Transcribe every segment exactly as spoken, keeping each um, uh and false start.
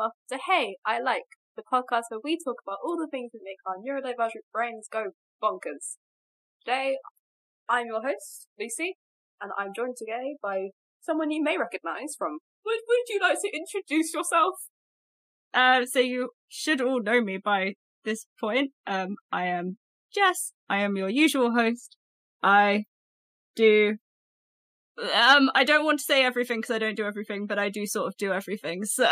welcome to Hey, I Like, the podcast where we talk about all the things that make our neurodivergent brains go bonkers. Today, I'm your host, Lucy, and I'm joined today by someone you may recognise from... Would, would you like to introduce yourself? Uh, so you should all know me by this point. Um, I am Jess. I am your usual host. I do... Um, I don't want to say everything because I don't do everything, but I do sort of do everything, so...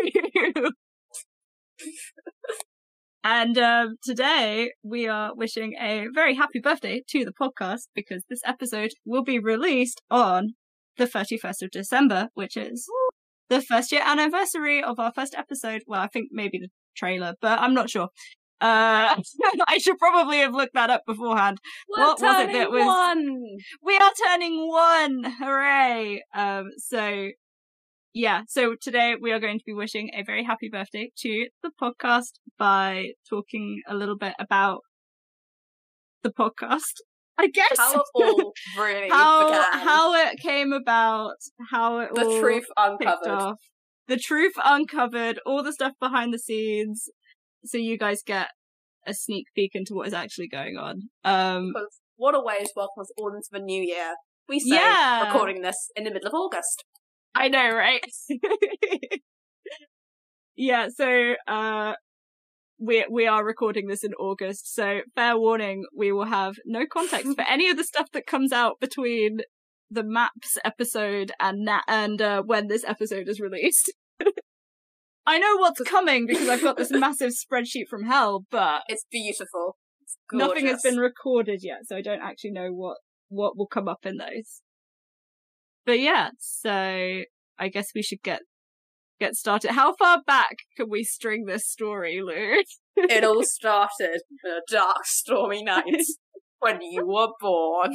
And um, today we are wishing a very happy birthday to the podcast because this episode will be released on the thirty-first of December, which is the first year anniversary of our first episode. Well, I think maybe the trailer, but I'm not sure. Uh, I should probably have looked that up beforehand. We're what was it that was? One. We are turning one! Hooray! Um, so, yeah, so today we are going to be wishing a very happy birthday to the podcast by talking a little bit about the podcast, I guess. How it all really how, began. How it came about, how it the all truth kicked uncovered. off. The truth uncovered, all the stuff behind the scenes, so you guys get a sneak peek into what is actually going on. Um, Because what a way to welcome us all into the new year. We say, Yeah. recording this in the middle of August. I know, right? Yeah, so uh, we we are recording this in August, so fair warning, we will have no context for any of the stuff that comes out between the Maps episode and na- and uh, when this episode is released. I know what's coming because I've got this massive spreadsheet from hell, but It's beautiful. It's nothing has gorgeous. been recorded yet, so I don't actually know what, what will come up in those. But yeah, so I guess we should get get started. How far back can we string this story, Lou? It all started in a dark, stormy night when you were born.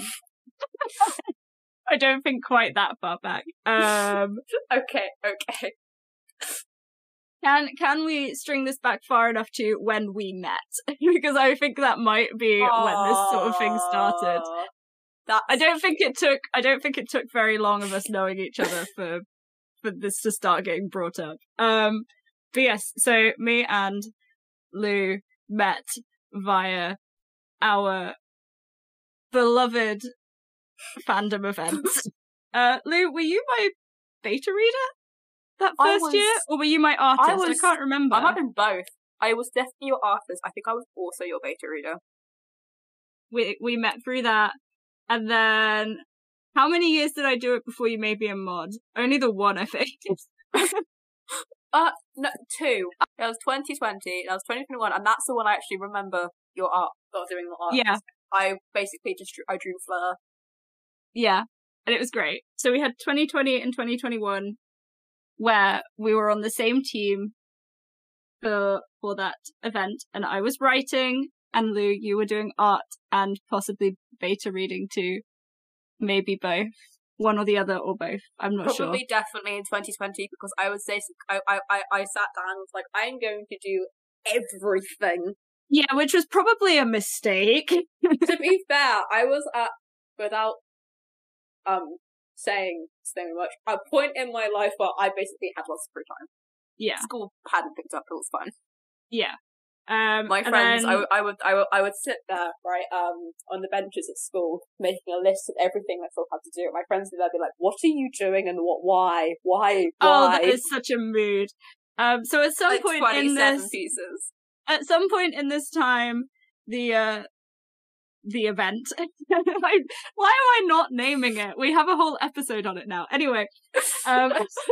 I don't think quite that far back. Um, Okay, okay. can can we string this back far enough to when we met? Because I think that might be when this sort of thing started. Aww. That's I don't think it took. I don't think it took very long of us knowing each other for for this to start getting brought up. Um, but yes, so me and Lou met via our beloved fandom events. Uh, Lou, were you my beta reader that I first was- year, or were you my artist? I, was- can't remember. I might have been both. I was definitely your artist. I think I was also your beta reader. We we met through that, and then. How many years did I do it before you made me a mod? Only the one, I think. Uh, no, two. That was twenty twenty, that was twenty twenty-one, and that's the one I actually remember your art, or doing the art. Yeah. I basically just drew, I drew Fleur. Yeah, and it was great. So we had twenty twenty and twenty twenty-one, where we were on the same team for for that event, and I was writing, and Lou, you were doing art, and possibly beta reading too. Maybe both. One or the other, or both. I'm not sure. Probably definitely in twenty twenty, because I was basic. I, I, I, I sat down and was like, I'm going to do everything. Yeah, which was probably a mistake. To be fair, I was at, without um saying so much, a point in my life where I basically had lots of free time. Yeah, School hadn't picked up, it was fun. yeah. Um, My and friends, then- I, w- I would, I would, I would sit there, right, um, on the benches at school, making a list of everything I thought I had to do. My friends would be like, "What are you doing, and what? Why? Why? Oh, Why?" that is such a mood. Um, so at some like point in twenty-seven this, pieces. at some point in this time, the uh, the event. I, why am I not naming it? We have a whole episode on it now. Anyway, um,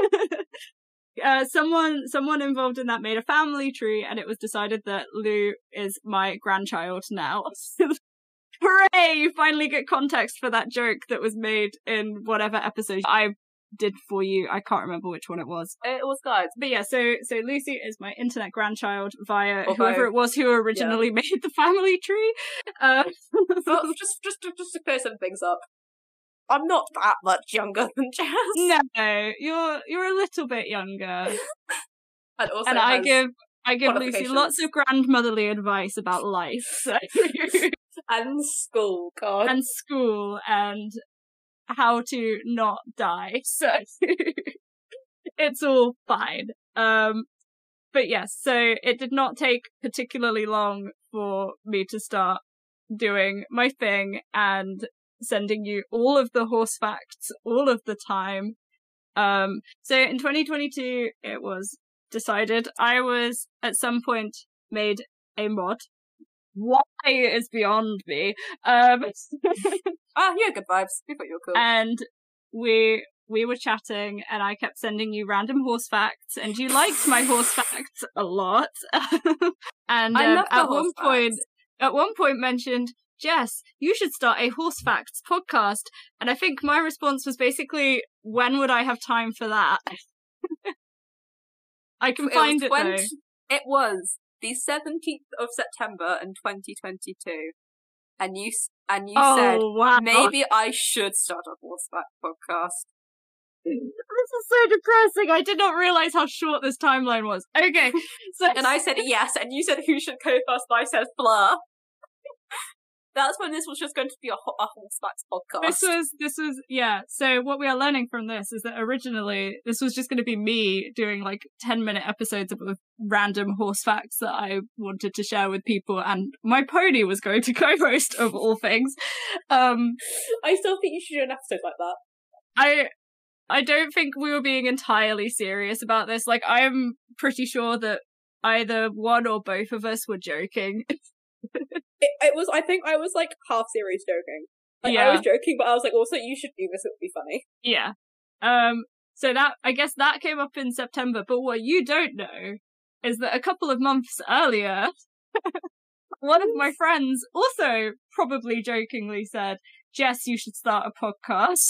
uh, someone someone involved in that made a family tree, and it was decided that Lou is my grandchild now. Hooray! You finally get context for that joke that was made in whatever episode I did for you. I can't remember which one it was. It was good. But yeah, so so Lucy is my internet grandchild via Or whoever by- it was who originally made the family tree. Uh, But just, just, to- just to clear some things up, I'm not that much younger than Jazz. no, you're you're a little bit younger, And also, and I has- give I give Lucy qualifications. lots of grandmotherly advice about life so. and school, God. and school and how to not die. So it's all fine. Um, but yes, so it did not take particularly long for me to start doing my thing and sending you all of the horse facts all of the time. Um, so in twenty twenty-two, it was decided I was at some point made a mod. Why is beyond me. Um, ah, you had good vibes. We thought you were cool. And we we were chatting, and I kept sending you random horse facts, and you liked my horse facts a lot. And I um, love the at horse one facts. point, at one point mentioned, Jess, you should start a horse facts podcast. And I think my response was basically, when would I have time for that? I can It find was it twenty though. It was the seventeenth of September in twenty twenty-two, and you s- and you Oh, said wow. maybe I should start a horseback podcast. This is so depressing. I did not realize how short this timeline was. Okay, so And I said yes, and you said who should go first, and I said Fleur. That's when this was just going to be a, ho- a horseback podcast. This was, this was, yeah. So what we are learning from this is that originally this was just going to be me doing like ten minute episodes of random horse facts that I wanted to share with people, and my pony was going to co-host of all things. Um, I still think you should do an episode like that. I, I don't think we were being entirely serious about this. Like, I'm pretty sure that either one or both of us were joking. It, it was, I think I was like half serious joking. Like, Yeah. I was joking, but I was like, also, you should do this, it would be funny. Yeah. Um, so that, I guess that came up in September, but what you don't know is that a couple of months earlier, one of my friends also probably jokingly said, Jess, you should start a podcast.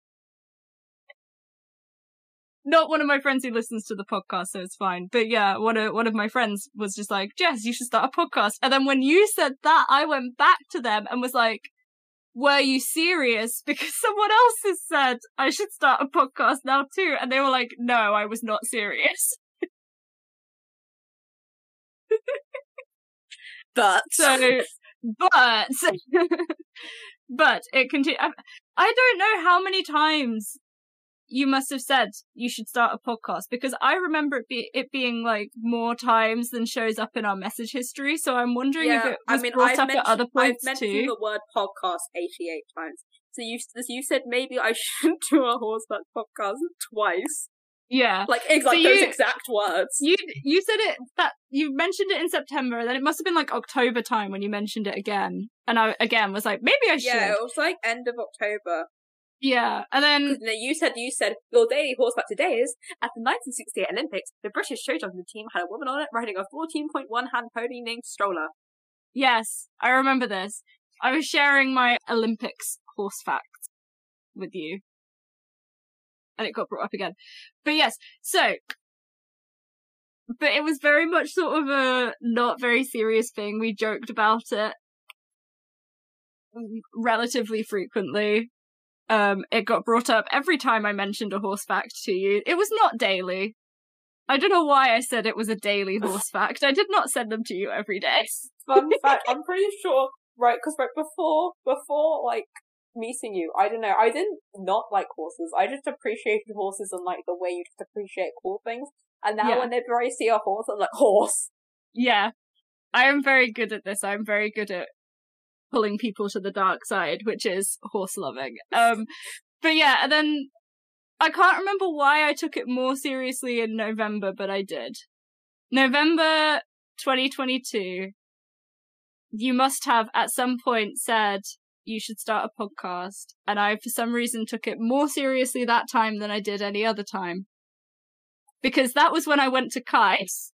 Not one of my friends who listens to the podcast, so it's fine. But yeah, one of, one of my friends was just like, Jess, you should start a podcast. And then when you said that, I went back to them and was like, were you serious? Because someone else has said I should start a podcast now too. And they were like, no, I was not serious. But. So, but, but it continued. I don't know how many times you must have said you should start a podcast, because I remember it, be, it being like more times than shows up in our message history. So I'm wondering yeah, if it was I mean, brought I've up mentioned, at other points I've mentioned too. the word podcast eighty-eight times. So you, you said maybe I shouldn't do a horseback podcast twice. Yeah. Like, ex- like So those you- exact words. You you said it that you mentioned it in September, and then it must have been like October time when you mentioned it again. And I again was like, maybe I should. Yeah, it was like end of October. Yeah. And then No, you said, you said, your daily horseback today is, at the nineteen sixty-eight Olympics, the British show jumping team had a woman on it riding a fourteen point one hand pony named Stroller. yes, I remember this. I was sharing my Olympics horse facts with you. And it got brought up again. But yes, so but it was very much sort of a not very serious thing. We joked about it relatively frequently. Um, it got brought up every time I mentioned a horse fact to you. It was not daily. I don't know why I said it was a daily horse fact. I did not send them to you every day. Fun fact, I'm pretty sure, right, because right before, before, like, meeting you, I don't know, I didn't not like horses. I just appreciated horses and, like, the way you just appreciate cool things. And now Yeah. whenever I see a horse, I'm like, horse! Yeah. I am very good at this. I'm very good at pulling people to the dark side, which is horse loving. Um, but yeah, and then I can't remember why I took it more seriously in November, but I did. November twenty twenty-two, you must have at some point said you should start a podcast, and I, for some reason, took it more seriously that time than I did any other time. Because that was when I went to Kai's.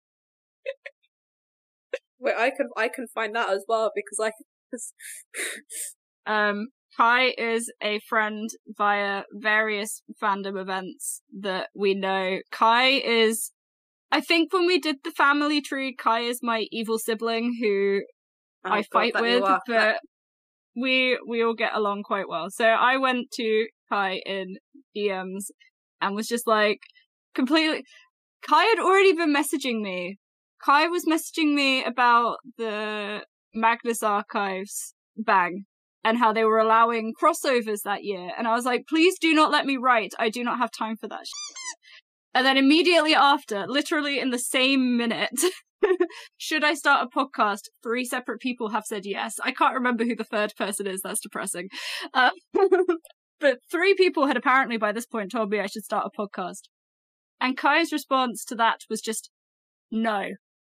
Wait, I can, I can find that as well, because I, cause... Um, Kai is a friend via various fandom events that we know. Kai is, I think when we did the family tree, Kai is my evil sibling who Oh, I God, fight that you with, are. but we, we all get along quite well. So I went to Kai in D Ms and was just like, completely, Kai had already been messaging me. Kai was messaging me about the Magnus Archives bang and how they were allowing crossovers that year. And I was like, please do not let me write. I do not have time for that shit. And then immediately after, literally in the same minute, should I start a podcast? Three separate people have said yes. I can't remember who the third person is. That's depressing. Uh, but three people had apparently by this point told me I should start a podcast. And Kai's response to that was just, no.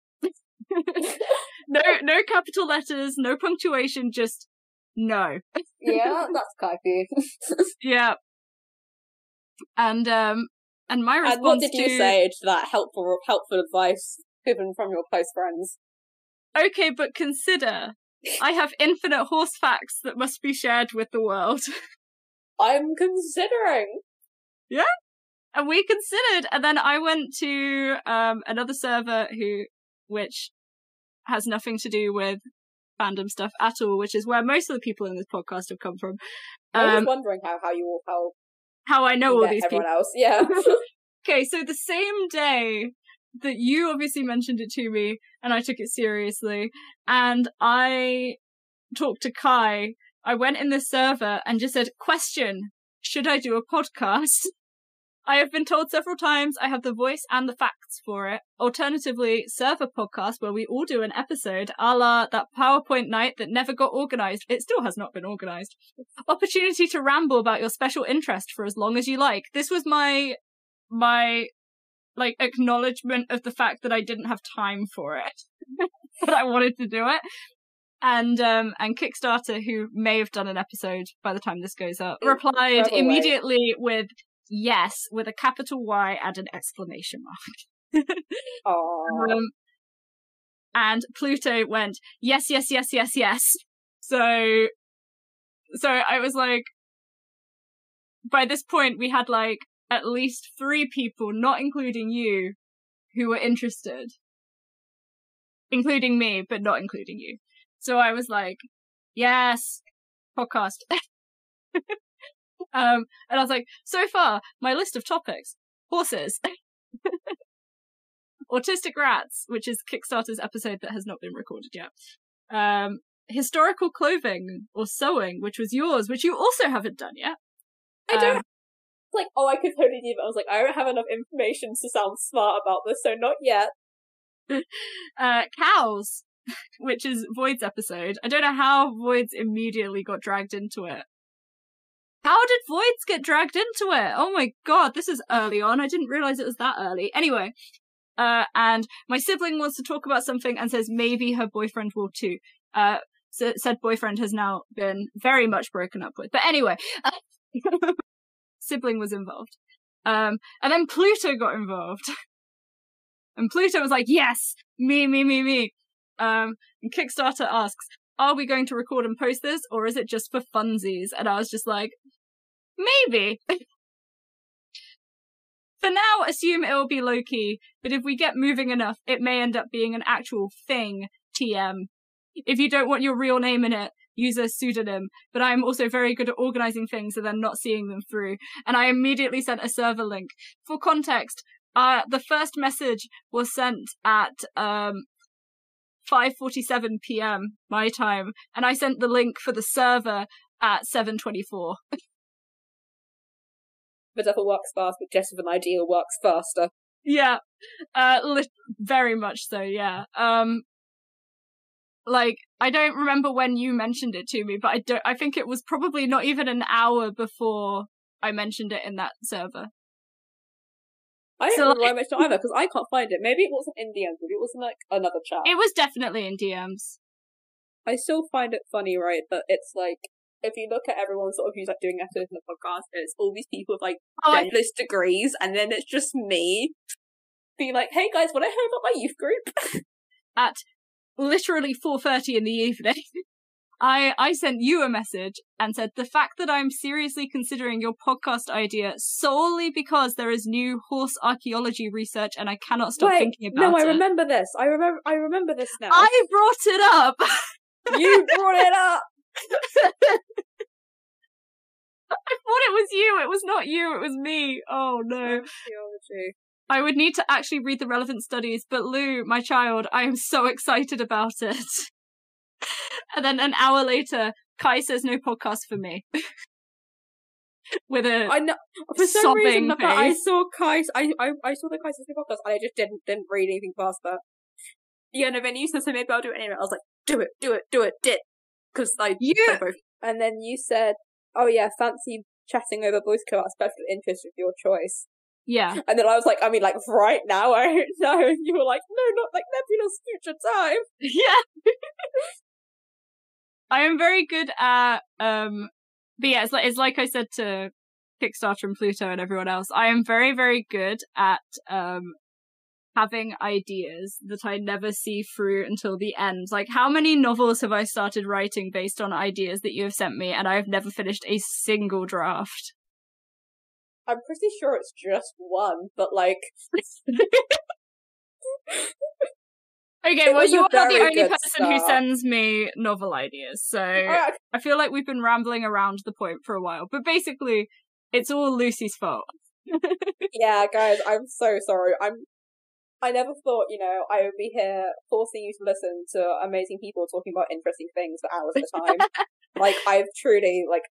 no, no capital letters, no punctuation, just no. Yeah, that's Kai for you. Yeah. And, um, and my response And what did you to... say to that helpful, helpful advice given from your close friends? Okay, but consider, I have infinite horse facts that must be shared with the world. I'm considering. Yeah. And we considered, and then I went to um another server who, which has nothing to do with fandom stuff at all, which is where most of the people in this podcast have come from. Um, I was um, wondering how, how you all, how... How I know all these everyone people. else, yeah. Okay, so the same day that you obviously mentioned it to me, and I took it seriously, and I talked to Kai, I went in the server and just said, question, should I do a podcast? I have been told several times I have the voice and the facts for it. Alternatively, server podcast where we all do an episode, a la that PowerPoint night that never got organised. It still has not been organised. Opportunity to ramble about your special interest for as long as you like. This was my, my, like, acknowledgement of the fact that I didn't have time for it. But I wanted to do it. And, um, and Kickstarter, who may have done an episode by the time this goes up, replied Probably. immediately with, yes, with a capital Y and an exclamation mark. Aww. Um, and Pluto went, yes, yes, yes, yes, yes. So, so I was like, by this point we had like at least three people, not including you, who were interested. Including me, but not including you. So I was like, yes, podcast. Um, and I was like, so far, my list of topics, horses, autistic rats, which is Kickstarter's episode that has not been recorded yet, um, historical clothing or sewing, which was yours, which you also haven't done yet. I don't, um, like, oh, I could totally do, but I was like, I don't have enough information to sound smart about this, so not yet. uh, cows, which is Void's episode. I don't know how Void's immediately got dragged into it. How did Voids get dragged into it? Oh my god, this is early on. I didn't realize it was that early. Anyway, uh, and my sibling wants to talk about something and says maybe her boyfriend will too. Uh, so, said boyfriend has now been very much broken up with. But anyway, uh, sibling was involved. Um, and then Pluto got involved. And Pluto was like, yes, me, me, me, me. Um, and Kickstarter asks, are we going to record and post this, or is it just for funsies? And I was just like, maybe. For now, assume it will be low-key, but if we get moving enough, it may end up being an actual thing, T M. If you don't want your real name in it, use a pseudonym, but I'm also very good at organising things and then not seeing them through. And I immediately sent a server link. For context, uh, the first message was sent at, um, five forty-seven p.m. my time, and I sent the link for the server at seven twenty-four. The devil works fast, but just with an idea works faster. Yeah, uh, li- very much so, yeah. Um, like, I don't remember when you mentioned it to me, but I don't, I think it was probably not even an hour before I mentioned it in that server. I don't So, remember like, why I mentioned it either, because I can't find it. Maybe it wasn't in D Ms, maybe it was in, like, another chat. It was definitely in D Ms. I still find it funny, right, that it's like, if you look at everyone sort of who's like doing episodes in the podcast, it's all these people with like Oh, I- endless degrees, and then it's just me being like, hey guys, what I heard about my youth group? At literally four thirty in the evening, I, I sent you a message and said, the fact that I'm seriously considering your podcast idea solely because there is new horse archaeology research and I cannot stop Wait, thinking about no, it. I remember this. I remember. I remember this now. I brought it up! You brought it up. I thought it was you. It was not you. It was me. Oh no. Archaeology. I would need to actually read the relevant studies, but Lou, my child, I am so excited about it. And then an hour later, Kai says no podcast for me. with a I know for some sobbing reason that I face. saw Kai. I I I saw the Kai Sasuke podcast, and I just didn't didn't read anything past that. Yeah, no. Then you said so. Maybe I'll do it anyway. I was like, do it, do it, do it, did because I You- play both. And then you said, oh yeah, fancy chatting over voice call out special interest of your choice. Yeah. And then I was like, I mean, like right now, I don't know. And you were like, no, not like Nebula's future time. Yeah. I am very good at, um, but yeah, it's like, it's like I said to Kickstarter and Pluto and everyone else. I am very, very good at, um, having ideas that I never see through until the end. Like, how many novels have I started writing based on ideas that you have sent me, and I have never finished a single draft? I'm pretty sure it's just one, but like... Okay, It well, was you a are the very only good person who start. sends me novel ideas, so Alright, I feel like we've been rambling around the point for a while. But basically, it's all Lucy's fault. yeah, guys, I'm so sorry. I'm. I never thought, you know, I would be here forcing you to listen to amazing people talking about interesting things for hours at a time. Like, I've truly, like,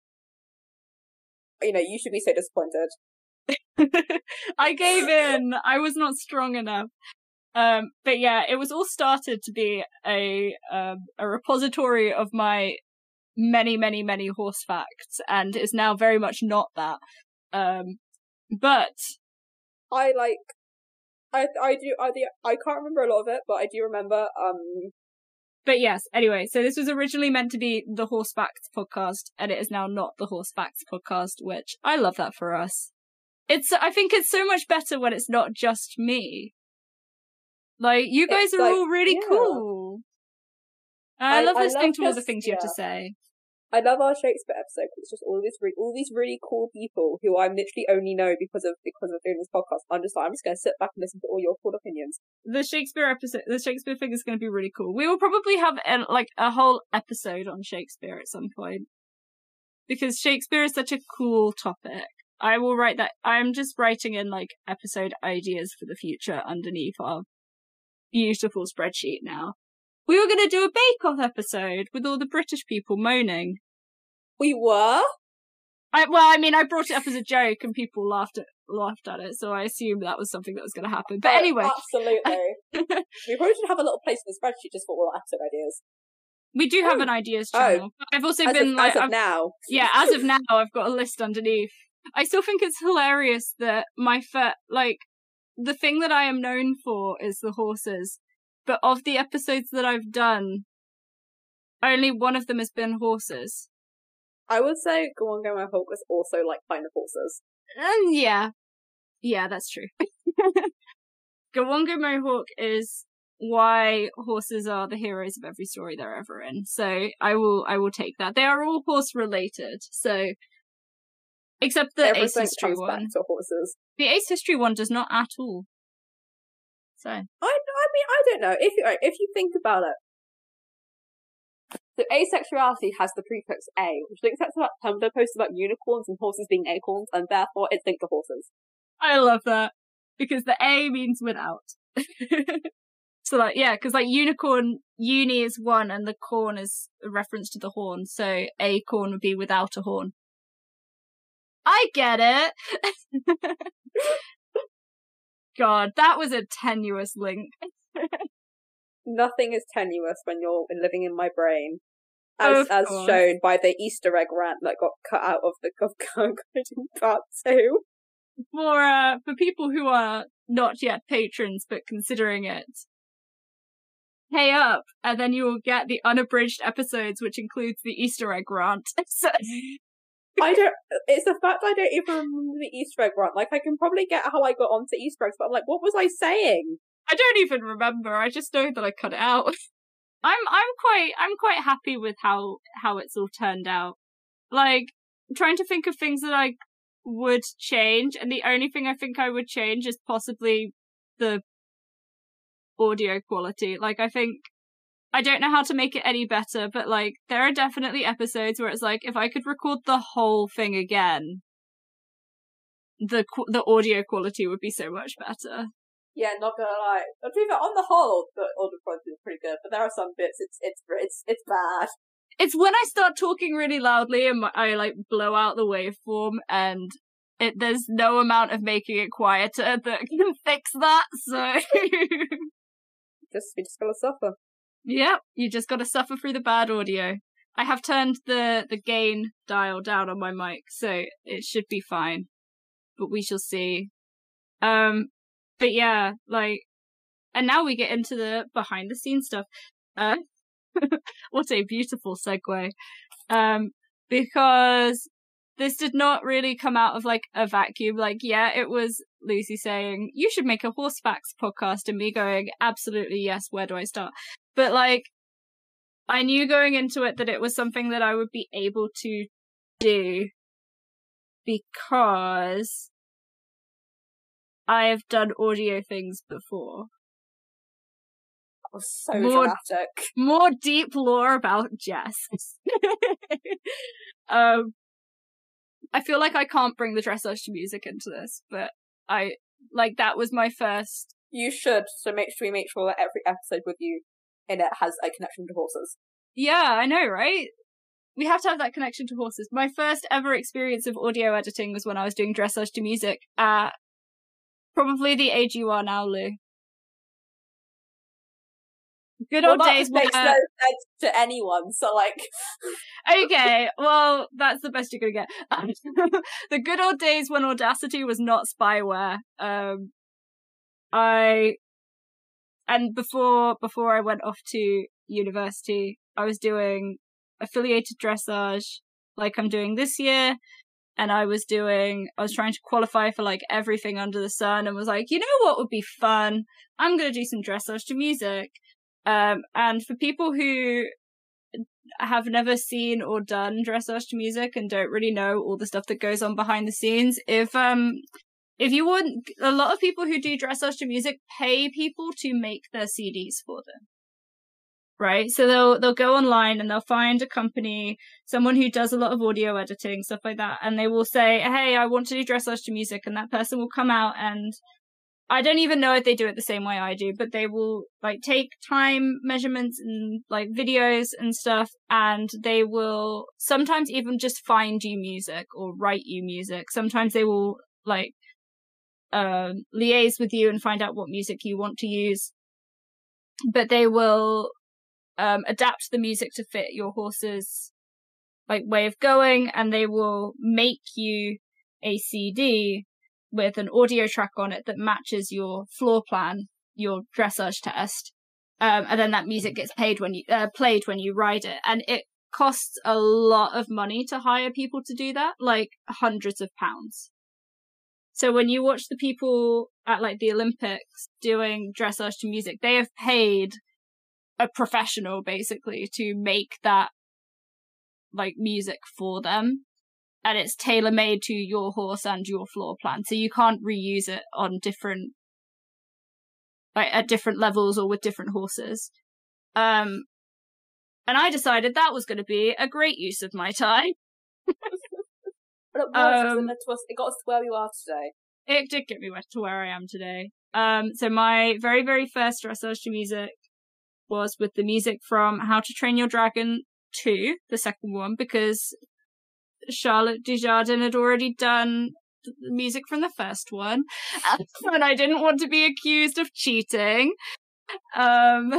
you know, you should be so disappointed. I gave in. I was not strong enough. Um, but yeah, it was all started to be a um, a repository of my many, many, many horse facts, and is now very much not that. Um, but I like, I I do I do, I can't remember a lot of it, but I do remember. Um, but yes. Anyway, so this was originally meant to be the Horse Facts podcast, and it is now not the Horse Facts podcast, which I love that for us. It's I think it's so much better when it's not just me. Like, you guys It's are like, all really yeah. cool. And I, I- love I listening love to all the just- things you have to yeah. say. I love our Shakespeare episode because it's just all these re- all these really cool people who I literally only know because of because of doing this podcast. I'm just like, I'm just going to sit back and listen to all your cool opinions. The Shakespeare episode, the Shakespeare thing is going to be really cool. We will probably have a, like a whole episode on Shakespeare at some point. Because Shakespeare is such a cool topic. I will write that. I'm just writing in like episode ideas for the future underneath our beautiful spreadsheet now. We were going to do a Bake Off episode with all the British people moaning. We were. I, well, I mean, I brought it up as a joke and people laughed at laughed at it, so I assumed that was something that was going to happen. But Oh, anyway, absolutely. We probably should have a little place in the spreadsheet just for all our episode ideas. we do have Oh. an ideas Oh. channel. I've also As been of, like, as of I've- now. yeah, as of now, I've got a list underneath. I still think it's hilarious that my fir- like the thing that I am known for is the horses, but of the episodes that I've done, only one of them has been horses. I would say Go On Go My Hawk was also like kind of horses. And yeah, yeah, that's true. Gawongo Mohawk is why horses are the heroes of every story they're ever in. So I will, I will take that. They are all horse related. So, except the Ace Everything History comes back one. to horses. The Ace History one does not at all. So I I mean I don't know if you if you think about it. So asexuality has the prefix a, which links that to that Tumblr post about unicorns and horses being acorns, and therefore it's linked to horses. I love that because the A means without. So like yeah, because like unicorn, uni is one, and the corn is a reference to the horn. So acorn would be without a horn. I get it. God, that was a tenuous link. Nothing is tenuous when you're living in my brain, as Of as course. shown by the Easter egg rant that got cut out of the of part two. For uh, for people who are not yet patrons but considering it, pay up, and then you will get the unabridged episodes, which includes the Easter egg rant. So, I don't. It's the fact I don't even remember the Easter egg rant. Like I can probably get how I got onto Easter eggs, but I'm like, what was I saying? I don't even remember. I just know that I cut it out. I'm I'm quite I'm quite happy with how how it's all turned out. Like I'm trying to think of things that I would change, and the only thing I think I would change is possibly the audio quality. Like I think I don't know how to make it any better, but like there are definitely episodes where it's like if I could record the whole thing again, the qu- the audio quality would be so much better. Yeah, not gonna lie. But to be fair, on the whole, the audio quality is pretty good. But there are some bits. It's it's it's it's bad. it's when I start talking really loudly and my, I like blow out the waveform, and it there's no amount of making it quieter that can fix that. So just we just gotta suffer. Yep, you just gotta suffer through the bad audio. I have turned the the gain dial down on my mic, so it should be fine. But we shall see. Um, but yeah, like, and now we get into the behind the scenes stuff. Uh, what a beautiful segue. Um, because this did not really come out of like a vacuum. Like, yeah, it was Lucy saying, you should make a horse facts podcast, and me going, absolutely, yes, where do I start? But like, I knew going into it that it was something that I would be able to do because I have done audio things before. That was so more, dramatic. More deep lore about Jess. um, I feel like I can't bring the dressage to music into this, but I, like, that was my first... You should, so make sure we make sure that every episode with you in it has a connection to horses. Yeah, I know, right? We have to have that connection to horses. My first ever experience of audio editing was when I was doing dressage to music at probably the age you are now, Lou. Good well, old that days makes where... no sense to anyone, so like... Okay, well, that's the best you're gonna get. The good old days when Audacity was not spyware. Um, I... And before before I went off to university, I was doing affiliated dressage, like I'm doing this year, and I was doing, I was trying to qualify for like everything under the sun, and was like, you know what would be fun? I'm gonna do some dressage to music. Um, and for people who have never seen or done dressage to music and don't really know all the stuff that goes on behind the scenes, if um if you want, a lot of people who do dressage to music pay people to make their C Ds for them. Right? So they'll they'll go online and they'll find a company, someone who does a lot of audio editing, stuff like that, and they will say, hey, I want to do dressage to music, and that person will come out, and I don't even know if they do it the same way I do, but they will like take time measurements and like videos and stuff, and they will sometimes even just find you music or write you music. Sometimes they will like um liaise with you and find out what music you want to use, but they will um adapt the music to fit your horse's like way of going, and they will make you a C D with an audio track on it that matches your floor plan, your dressage test, um, and then that music gets paid when you uh, played when you ride it, and it costs a lot of money to hire people to do that, like hundreds of pounds. So when you watch the people at like the Olympics doing dressage to music, they have paid a professional basically to make that like music for them. And it's tailor-made to your horse and your floor plan, so you can't reuse it on different, like at different levels or with different horses. Um, and I decided that was going to be a great use of my time. But it was, um, it, was, it got us to where we are today. It did get me to where I am today. Um, so my very, very first dressage to music was with the music from How to Train Your Dragon two, the second one, because Charlotte Dujardin had already done the music from the first one, and I didn't want to be accused of cheating. Um,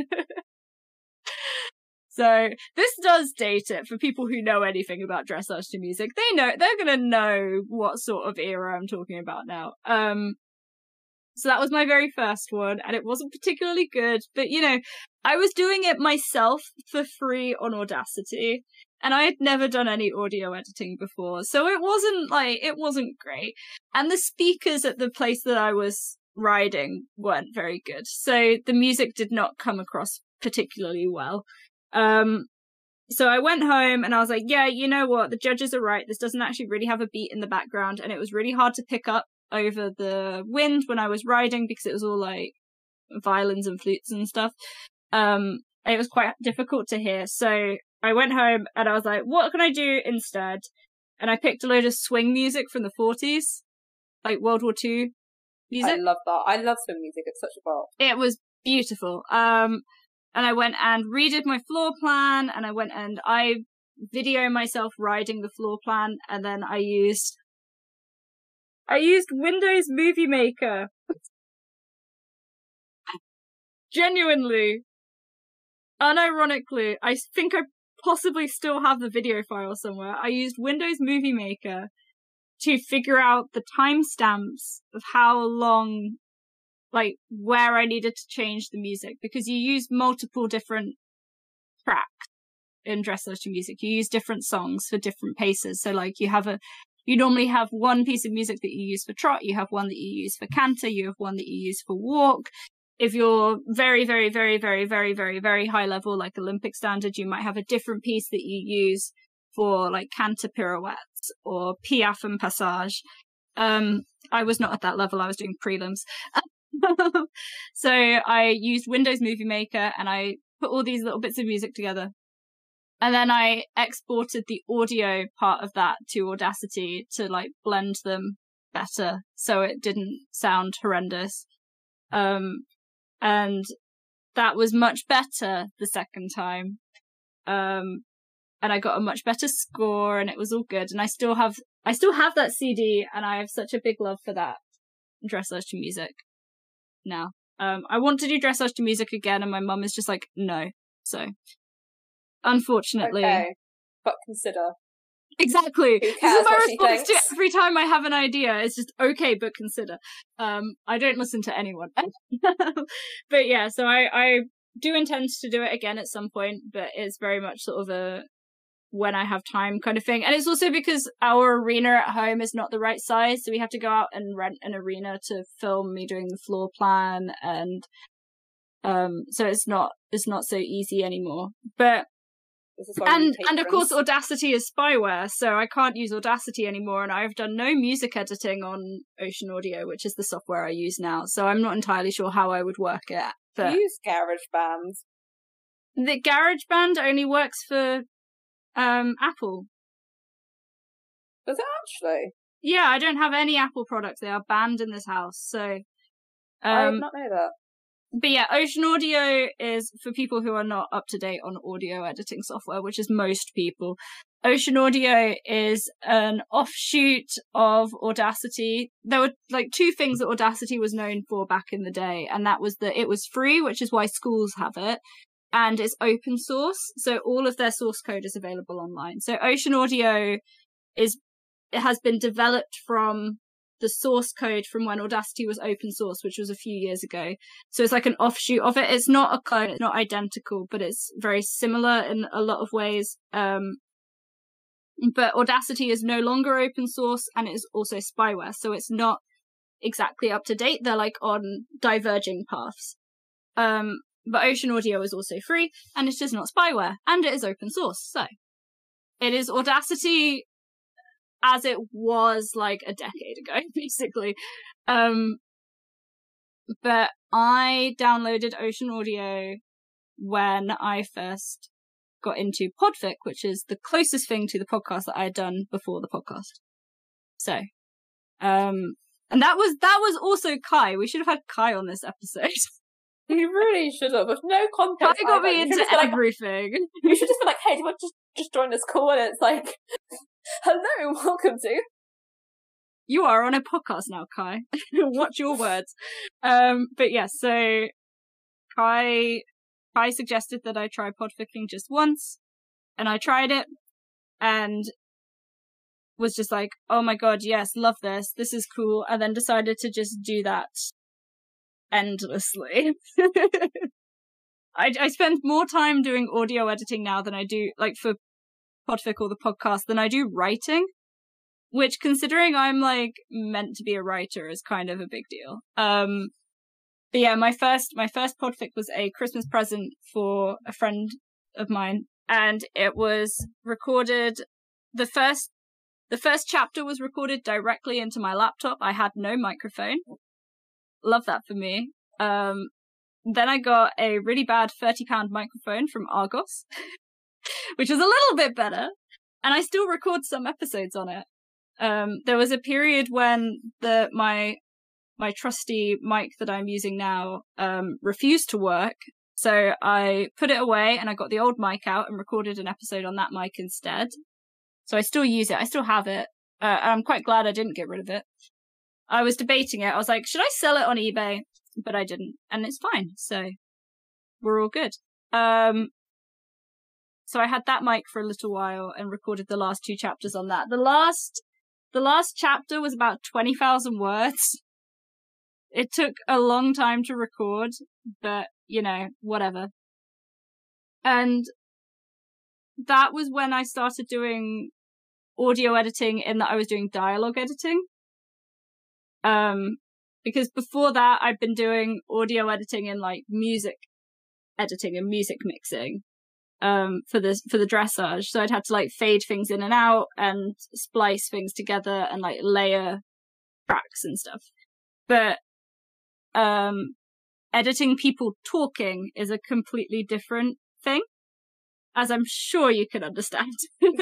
so this does date it for people who know anything about dressage to music. They know, they're gonna know what sort of era I'm talking about now. Um, so that was my very first one, and it wasn't particularly good, but you know, I was doing it myself for free on Audacity. And I had never done any audio editing before, so it wasn't, like, it wasn't great. And the speakers at the place that I was riding weren't very good, so the music did not come across particularly well. Um, so I went home and I was like, yeah, you know what, the judges are right, this doesn't actually really have a beat in the background, and it was really hard to pick up over the wind when I was riding, because it was all, like, violins and flutes and stuff. Um, it was quite difficult to hear, so I went home and I was like, what can I do instead? And I picked a load of swing music from the forties, like World War Two music. I love that. I love swing music. It's such a bop. It was beautiful. Um, and I went and redid my floor plan, and I went and I video myself riding the floor plan, and then I used I used Windows Movie Maker. Genuinely, unironically, I think I possibly still have the video file somewhere. I used Windows Movie Maker to figure out the timestamps of how long, like, where I needed to change the music, because you use multiple different tracks in Dressage to Music. You use different songs for different paces. So, like, you have a, you normally have one piece of music that you use for trot, you have one that you use for canter, you have one that you use for walk. If you're very, very, very, very, very, very, very high level, like Olympic standard, you might have a different piece that you use for like canter pirouettes or piaffe and passage. Um, I was not at that level. I was doing prelims. So I used Windows Movie Maker and I put all these little bits of music together. And then I exported the audio part of that to Audacity to like blend them better so it didn't sound horrendous. Um, and that was much better the second time. Um, and I got a much better score and it was all good. And I still have, I still have that C D and I have such a big love for that Dressage to Music now. Um, I want to do Dressage to Music again and my mum is just like, no. So, unfortunately. Okay, but consider. Exactly. Who This cares is my what she response to thinks? every time I have an idea. It's just, okay, but consider. Um, I don't listen to anyone. But yeah, so I, I do intend to do it again at some point, but it's very much sort of a when I have time kind of thing. And it's also because our arena at home is not the right size, so we have to go out and rent an arena to film me doing the floor plan, and um, so it's not it's not so easy anymore. But This is why we and need and of patrons. course Audacity is spyware, so I can't use Audacity anymore, and I've done no music editing on Ocean Audio, which is the software I use now. So I'm not entirely sure how I would work it. But use GarageBand. the GarageBand only works for um Apple. Does it actually? Yeah, I don't have any Apple products. They are banned in this house. So, I did um, not know that. but yeah, Ocean Audio is for people who are not up to date on audio editing software, which is most people. Ocean Audio is an offshoot of Audacity. There were like two things that Audacity was known for back in the day, and that was that it was free, which is why schools have it, and it's open source, so all of their source code is available online. So Ocean Audio is it has been developed from the source code from when Audacity was open source, which was a few years ago. So it's like an offshoot of it. It's not a clone, it's not identical, but it's very similar in a lot of ways. Um, but Audacity is no longer open source and it is also spyware, so it's not exactly up to date. They're like on diverging paths. Um, but Ocean Audio is also free and it is not spyware and it is open source. So it is Audacity as it was like a decade ago, basically. Um, but I downloaded Ocean Audio when I first got into Podfic, which is the closest thing to the podcast that I had done before the podcast. So, um, and that was, that was also Kai. We should have had Kai on this episode. You really should have. With no Kai context. got either. me You into should just be like, everything. You should just be like, hey, do you want to just, just join this call? And it's like, hello, welcome to. You are on a podcast now, Kai. Watch your words. Um, but yes, yeah, so Kai, Kai suggested that I try podficking just once, and I tried it, and was just like, oh my god, yes, love this, this is cool, and then decided to just do that endlessly. I, I spend more time doing audio editing now than I do, like, for Podfic or the podcast, than I do writing. Which, considering I'm, like, meant to be a writer, is kind of a big deal. Um, but yeah, my first, my first podfic was a Christmas present for a friend of mine, and it was recorded, the first, the first chapter was recorded directly into my laptop. I had no microphone. Love that for me. Um, then I got a really bad thirty pound microphone from Argos, which was a little bit better, and I still record some episodes on it. Um, there was a period when the my my trusty mic that I'm using now um refused to work, So I put it away and I got the old mic out and recorded an episode on that mic instead. So I still use it. I still have it. Uh, I'm quite glad I didn't get rid of it. I was debating it. I was like, should I sell it on eBay? But I didn't. And it's fine. So we're all good. Um, so I had that mic for a little while and recorded the last two chapters on that. The last, the last chapter was about twenty thousand words. It took a long time to record, but, you know, whatever. And that was when I started doing audio editing, in that I was doing dialogue editing. Um, because before that, I'd been doing audio editing in like music editing and music mixing, um, for the, for the dressage. So I'd had to like fade things in and out and splice things together and like layer tracks and stuff. But, um, editing people talking is a completely different thing, as I'm sure you can understand.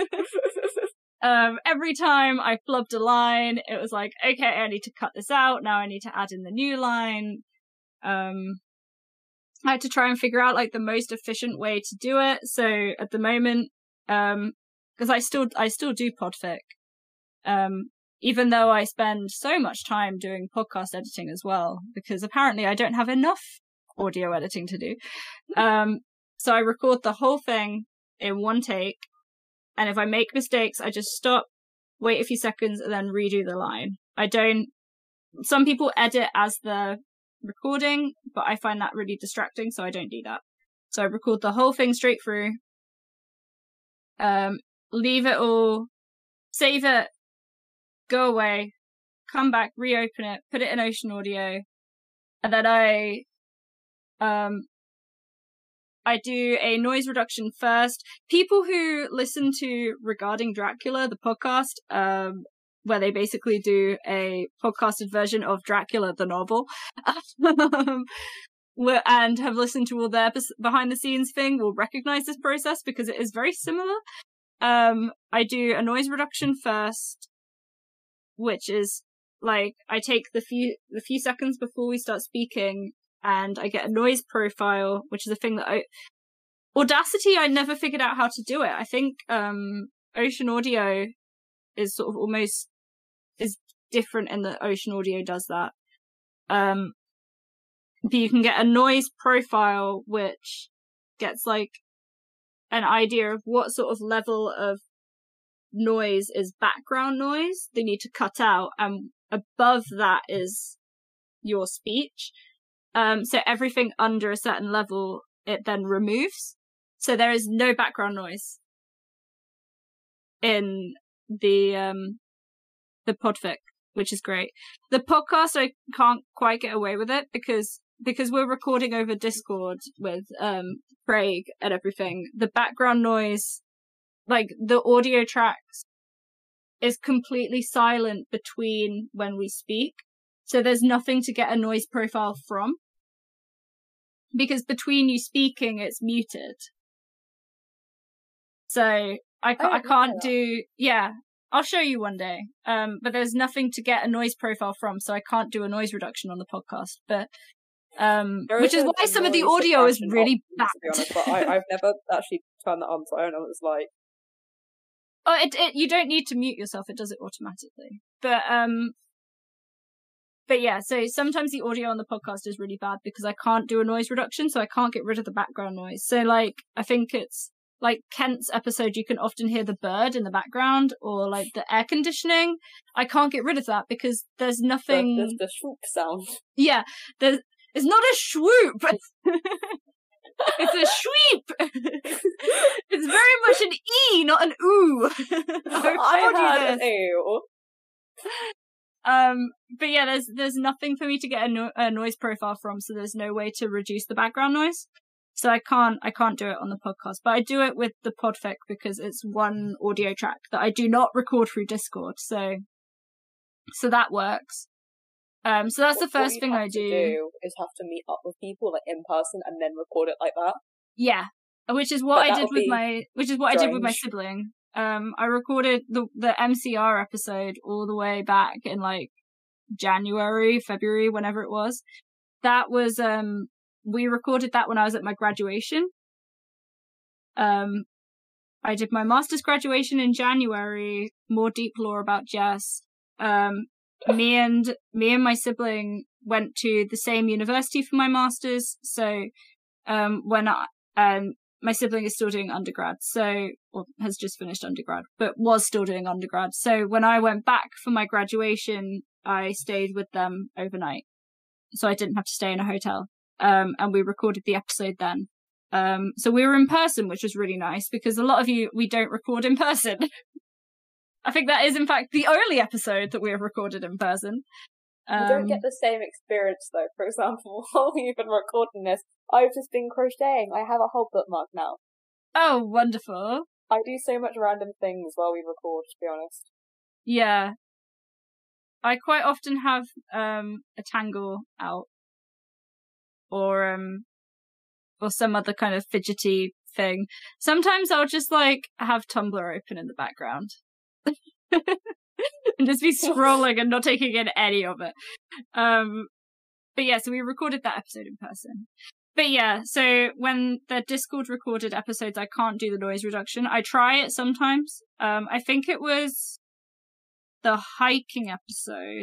Um, every time I flubbed a line, it was like, okay, I need to cut this out. Now I need to add in the new line. Um, I had to try and figure out like the most efficient way to do it. So at the moment, um, cause I still, I still do podfic. Um, even though I spend so much time doing podcast editing as well, because apparently I don't have enough audio editing to do. Um, so I record the whole thing in one take. And if I make mistakes, I just stop, wait a few seconds, and then redo the line. I don't... Some people edit as they're recording, but I find that really distracting, so I don't do that. So I record the whole thing straight through, um, leave it all, save it, go away, come back, reopen it, put it in Ocean Audio, and then I... um. I do a noise reduction first. People who listen to Regarding Dracula, the podcast, um, where they basically do a podcasted version of Dracula, the novel, um, and have listened to all their behind the scenes thing, will recognize this process because it is very similar. Um, I do a noise reduction first, which is like, I take the few, the few seconds before we start speaking, and I get a noise profile, which is a thing that I... Audacity, I never figured out how to do it. I think um, Ocean Audio is sort of almost... is different in that Ocean Audio does that. Um, but you can get a noise profile, which gets, like, an idea of what sort of level of noise is background noise they need to cut out, and above that is your speech. Um, so everything under a certain level, it then removes. So there is no background noise in the, um, the podfic, which is great. The podcast, I can't quite get away with it because, because we're recording over Discord with, um, Craig and everything. The background noise, like the audio tracks, is completely silent between when we speak. So there's nothing to get a noise profile from. Because between you speaking, it's muted. So I, ca- I can't do... Yeah, I'll show you one day. Um, but there's nothing to get a noise profile from, so I can't do a noise reduction on the podcast. But um, which is why some of the audio is really bad. To be honest, but I, I've never actually turned that on, so I don't know what it's like. Oh, it, it, you don't need to mute yourself. It does it automatically. But, um, but yeah, so sometimes the audio on the podcast is really bad because I can't do a noise reduction, so I can't get rid of the background noise. So, like, I think it's, like, Kent's episode, you can often hear the bird in the background, or, like, the air conditioning. I can't get rid of that because there's nothing... The, the, the swoop sound. Yeah, there's, it's not a swoop! It's a sweep! It's very much an E, not an ooh. I had an ew. Um, but yeah, there's there's nothing for me to get a, no- a noise profile from, so there's no way to reduce the background noise. So I can't I can't do it on the podcast, but I do it with the podfic because it's one audio track that I do not record through Discord. So so that works. Um, so that's what, the first what thing I do. do is have to meet up with people like in person and then record it like that. Yeah, which is what but I did with my which is what strange. I did with my sibling. Um, I recorded the the M C R episode all the way back in like January, February, whenever it was. That was um we recorded that when I was at my graduation. Um, I did my master's graduation in January, more deep lore about Jess. Um, me and, me and my sibling went to the same university for my master's. So, um, when I, um, my sibling is still doing undergrad, so, or has just finished undergrad, but was still doing undergrad. So when I went back for my graduation, I stayed with them overnight. So I didn't have to stay in a hotel. Um, and we recorded the episode then. Um, so we were in person, which was really nice because a lot of you, we don't record in person. I think that is in fact the only episode that we have recorded in person. Um, you don't get the same experience though. For example, while we've been recording this, I've just been crocheting. I have a whole bookmark now. Oh, wonderful. I do so much random things while we record, to be honest. Yeah. I quite often have um a Tangle out. Or um or some other kind of fidgety thing. Sometimes I'll just like have Tumblr open in the background. And just be scrolling and not taking in any of it. Um, but yeah, so we recorded that episode in person. But yeah, so when the Discord recorded episodes, I can't do the noise reduction. I try it sometimes. Um, I think it was the hiking episode.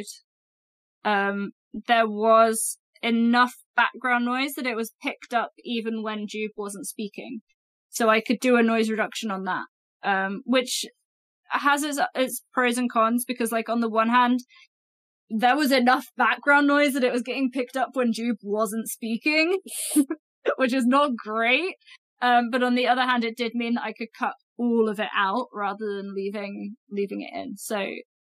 Um, there was enough background noise that it was picked up even when Jude wasn't speaking. So I could do a noise reduction on that. Um, which has its, its pros and cons because, like, on the one hand, there was enough background noise that it was getting picked up when Jude wasn't speaking, which is not great. Um, but on the other hand, it did mean that I could cut all of it out rather than leaving leaving it in. So,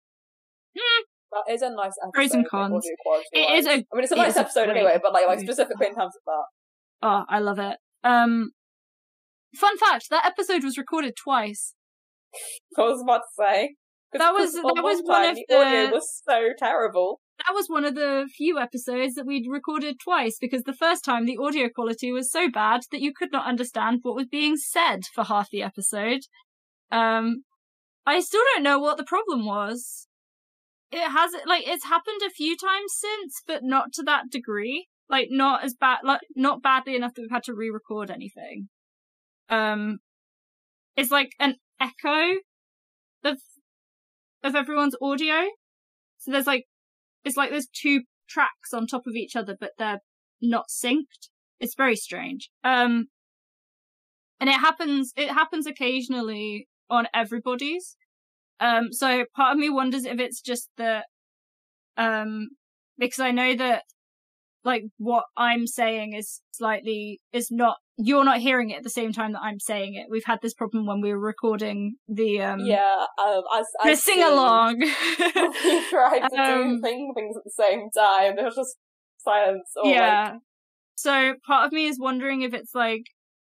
hmm. That is a nice episode. Pros and cons. It is a. I mean, it's a nice episode anyway, but like, like specifically in terms of that. Oh, I love it. Um, fun fact: that episode was recorded twice. I was about to say that was that one was one time, of the the audio was so terrible. That was one of the few episodes that we'd recorded twice because the first time the audio quality was so bad that you could not understand what was being said for half the episode. Um, I still don't know what the problem was. It has like it's happened a few times since, but not to that degree. Like not as bad, like not badly enough that we've had to re-record anything. Um, it's like an echo of of everyone's audio. So there's like it's like there's two tracks on top of each other, but they're not synced. It's very strange. Um, and it happens. It happens occasionally on everybody's. Um, so part of me wonders if it's just that, um, because I know that, like, what I'm saying is slightly, is not, you're not hearing it at the same time that I'm saying it. We've had this problem when we were recording the, um, yeah, um, as, as the sing-along. We tried to um, do thing, things at the same time. There was just silence. Or yeah. Like... So part of me is wondering if it's like,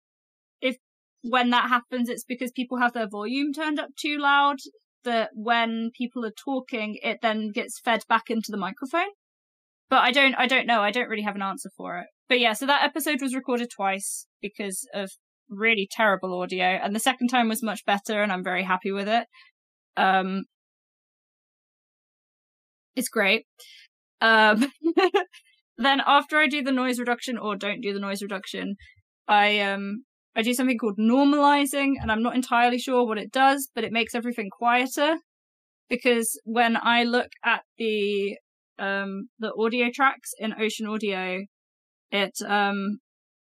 if when that happens, it's because people have their volume turned up too loud, that when people are talking, it then gets fed back into the microphone. But I don't, I don't know. I don't really have an answer for it. But yeah, so that episode was recorded twice because of really terrible audio, and the second time was much better, and I'm very happy with it. Um, it's great. Um, then after I do the noise reduction or don't do the noise reduction, I um. I do something called normalizing, and I'm not entirely sure what it does, but it makes everything quieter. Because when I look at the um the audio tracks in Ocean Audio, it um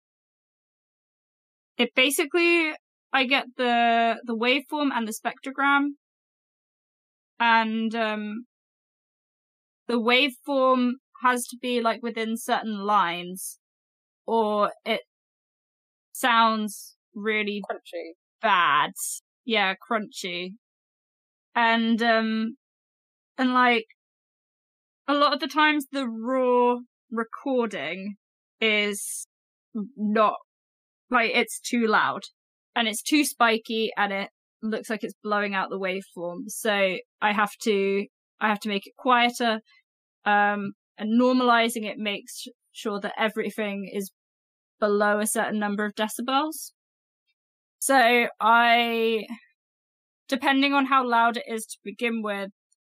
it basically I get the the waveform and the spectrogram, and um the waveform has to be like within certain lines, or it sounds really crunchy. Bad. Yeah, crunchy. And, um, and like, a lot of the times the raw recording is not, like, it's too loud. And it's too spiky, and it looks like it's blowing out the waveform. So I have to, I have to make it quieter. Um, and normalizing it makes sure that everything is below a certain number of decibels. So I, depending on how loud it is to begin with,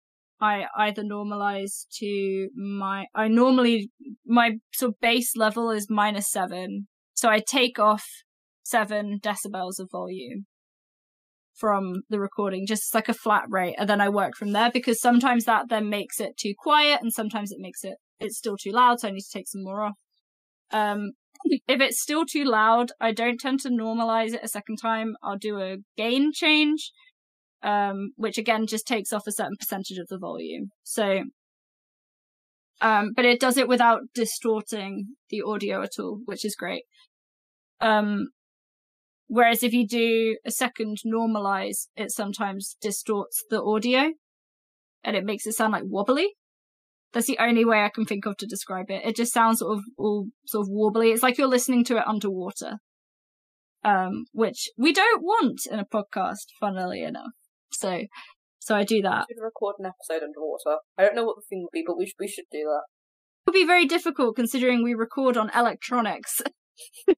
I either normalize to my, I normally, my sort of base level is minus seven. So I take off seven decibels of volume from the recording, just like a flat rate. And then I work from there, because sometimes that then makes it too quiet and sometimes it makes it, it's still too loud. So I need to take some more off. Um, if it's still too loud, I don't tend to normalize it a second time. I'll do a gain change, um, which again just takes off a certain percentage of the volume. So, um, but it does it without distorting the audio at all, which is great. Um, whereas if you do a second normalize, it sometimes distorts the audio and it makes it sound like wobbly. That's the only way I can think of to describe it. It just sounds sort of all sort of wobbly. It's like you're listening to it underwater, um, which we don't want in a podcast, funnily enough. So, so I do that. We should record an episode underwater. I don't know what the thing would be, but we should, we should do that. It would be very difficult considering we record on electronics. You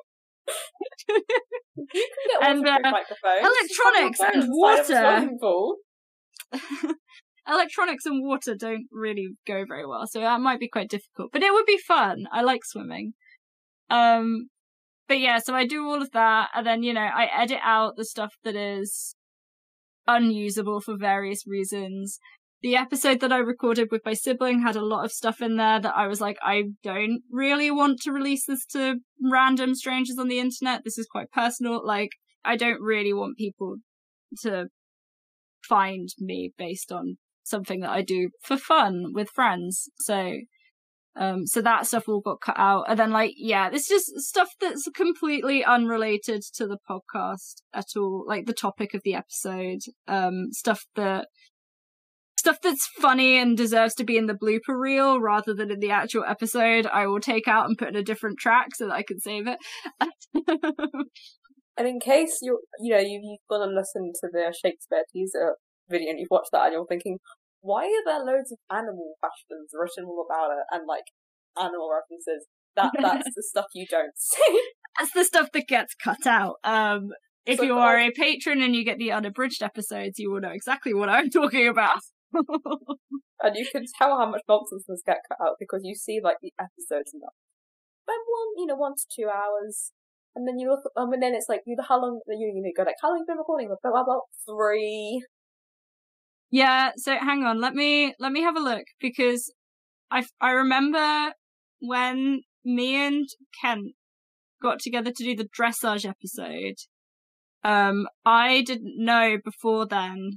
can get and uh, microphones. Electronics and water. Electronics and water don't really go very well, so that might be quite difficult. But it would be fun. I like swimming. Um, but yeah, so I do all of that, and then, you know, I edit out the stuff that is unusable for various reasons. The episode that I recorded with my sibling had a lot of stuff in there that I was like, I don't really want to release this to random strangers on the internet. This is quite personal. Like, I don't really want people to find me based on something that I do for fun with friends. So, um, so that stuff all got cut out. And then, like, yeah, this is just stuff that's completely unrelated to the podcast at all. Like the topic of the episode, um, stuff that, stuff that's funny and deserves to be in the blooper reel rather than in the actual episode, I will take out and put in a different track so that I can save it. And in case you you know, you, you've gone and listened to the Shakespeare teaser video and you've watched that and you're thinking, why are there loads of animal fashions written all about it and, like, animal references? That That's the stuff you don't see. That's the stuff that gets cut out. Um, if so, you are a patron and you get the unabridged episodes, you will know exactly what I'm talking about. And you can tell how much nonsense does get cut out because you see, like, the episodes and that. But one, you know, one to two hours. And then you look, um, and then it's like, you know, how long, you, you go like, how long have you been recording? Like, blah, blah, blah, three. Yeah, so hang on, let me, let me have a look, because I, I remember when me and Kent got together to do the dressage episode, um, I didn't know before then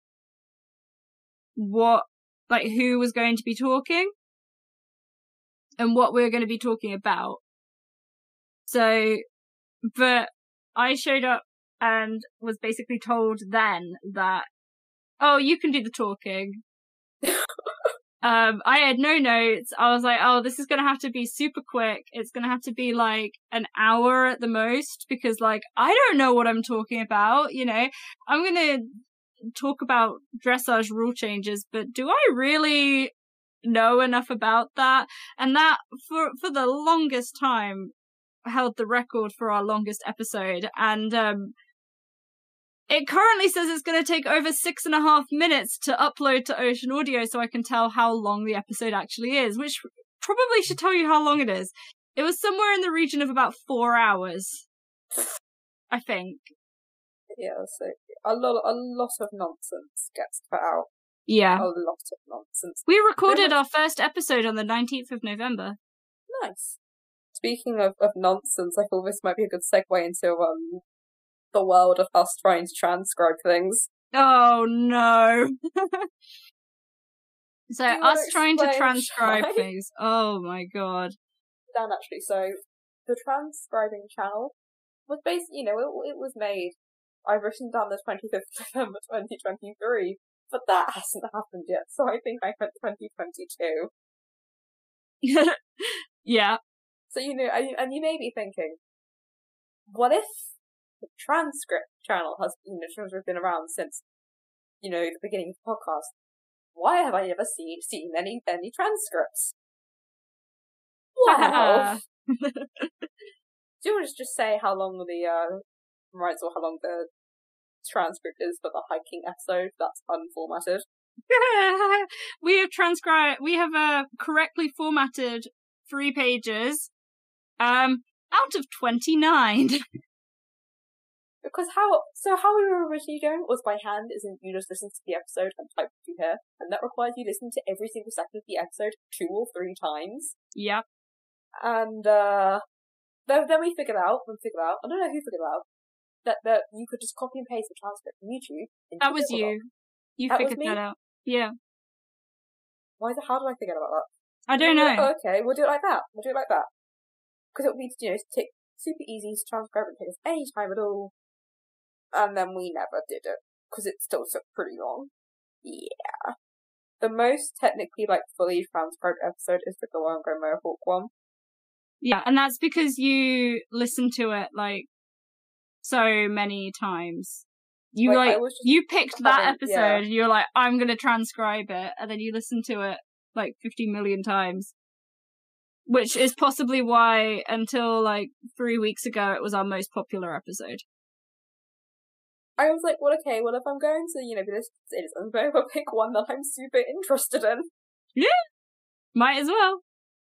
what, like, who was going to be talking and what we were going to be talking about. So, but I showed up and was basically told then that, oh, you can do the talking. um, I had no notes. I was like, oh, this is going to have to be super quick. It's going to have to be like an hour at the most because, like, I don't know what I'm talking about. You know, I'm going to talk about dressage rule changes, but do I really know enough about that? And that, for, for the longest time, held the record for our longest episode, and um it currently says it's going to take over six and a half minutes to upload to Ocean Audio so I can tell how long the episode actually is, which probably should tell you how long it is. It was somewhere in the region of about four hours, I think. Yeah, so a lot, a lot of nonsense gets cut out. Yeah. A lot of nonsense. We recorded our first episode on the nineteenth of November. Nice. Speaking of, of nonsense, I thought this might be a good segue into um the world of us trying to transcribe things. Oh no. So us trying to explain transcribe why? things. Oh my god. Dan, actually, so the transcribing channel was basically, you know, it, it was made, I've written down the twenty-fifth of November twenty twenty-three, but that hasn't happened yet, so I think I meant twenty twenty-two. Yeah. So, you know, and, and you may be thinking, what if the transcript channel has, you know, been around since, you know, the beginning of the podcast? Why have I never seen, seen any, any transcripts? Wow! Do you want to just say how long the, uh, rights or how long the transcript is for the hiking episode that's unformatted? We have transcribed, we have uh, correctly formatted three pages um, out of twenty-nine. Because how, so how we were originally doing was by hand, isn't you just listen to the episode and type what you hear, and that requires you listen to every single second of the episode two or three times. Yep. And, uh, then, then we figured out, we figured out, I don't know who figured out, that, that you could just copy and paste the transcript from YouTube. Into That was Google you. Doc. You That figured was me? that out. Yeah. Why the, how did I forget about that? I don't know. Oh, okay, we'll do it like that. We'll do it like that. Because it would be, you know, take, super easy to transcribe and take us any time at all. And then we never did it. Because it still took pretty long. Yeah. The most technically, like, fully transcribed episode is the Go On Go Mohawk one. Yeah, and that's because you listen to it, like, so many times. You, Like, like, I was just you picked that having- episode, yeah. and you're like, I'm gonna transcribe it, and then you listen to it, like, fifty million times. Which is possibly why, until, like, three weeks ago, it was our most popular episode. I was like, well, okay, well, if I'm going to, you know, be listening to this, I'm going to pick one that I'm super interested in. Might as well.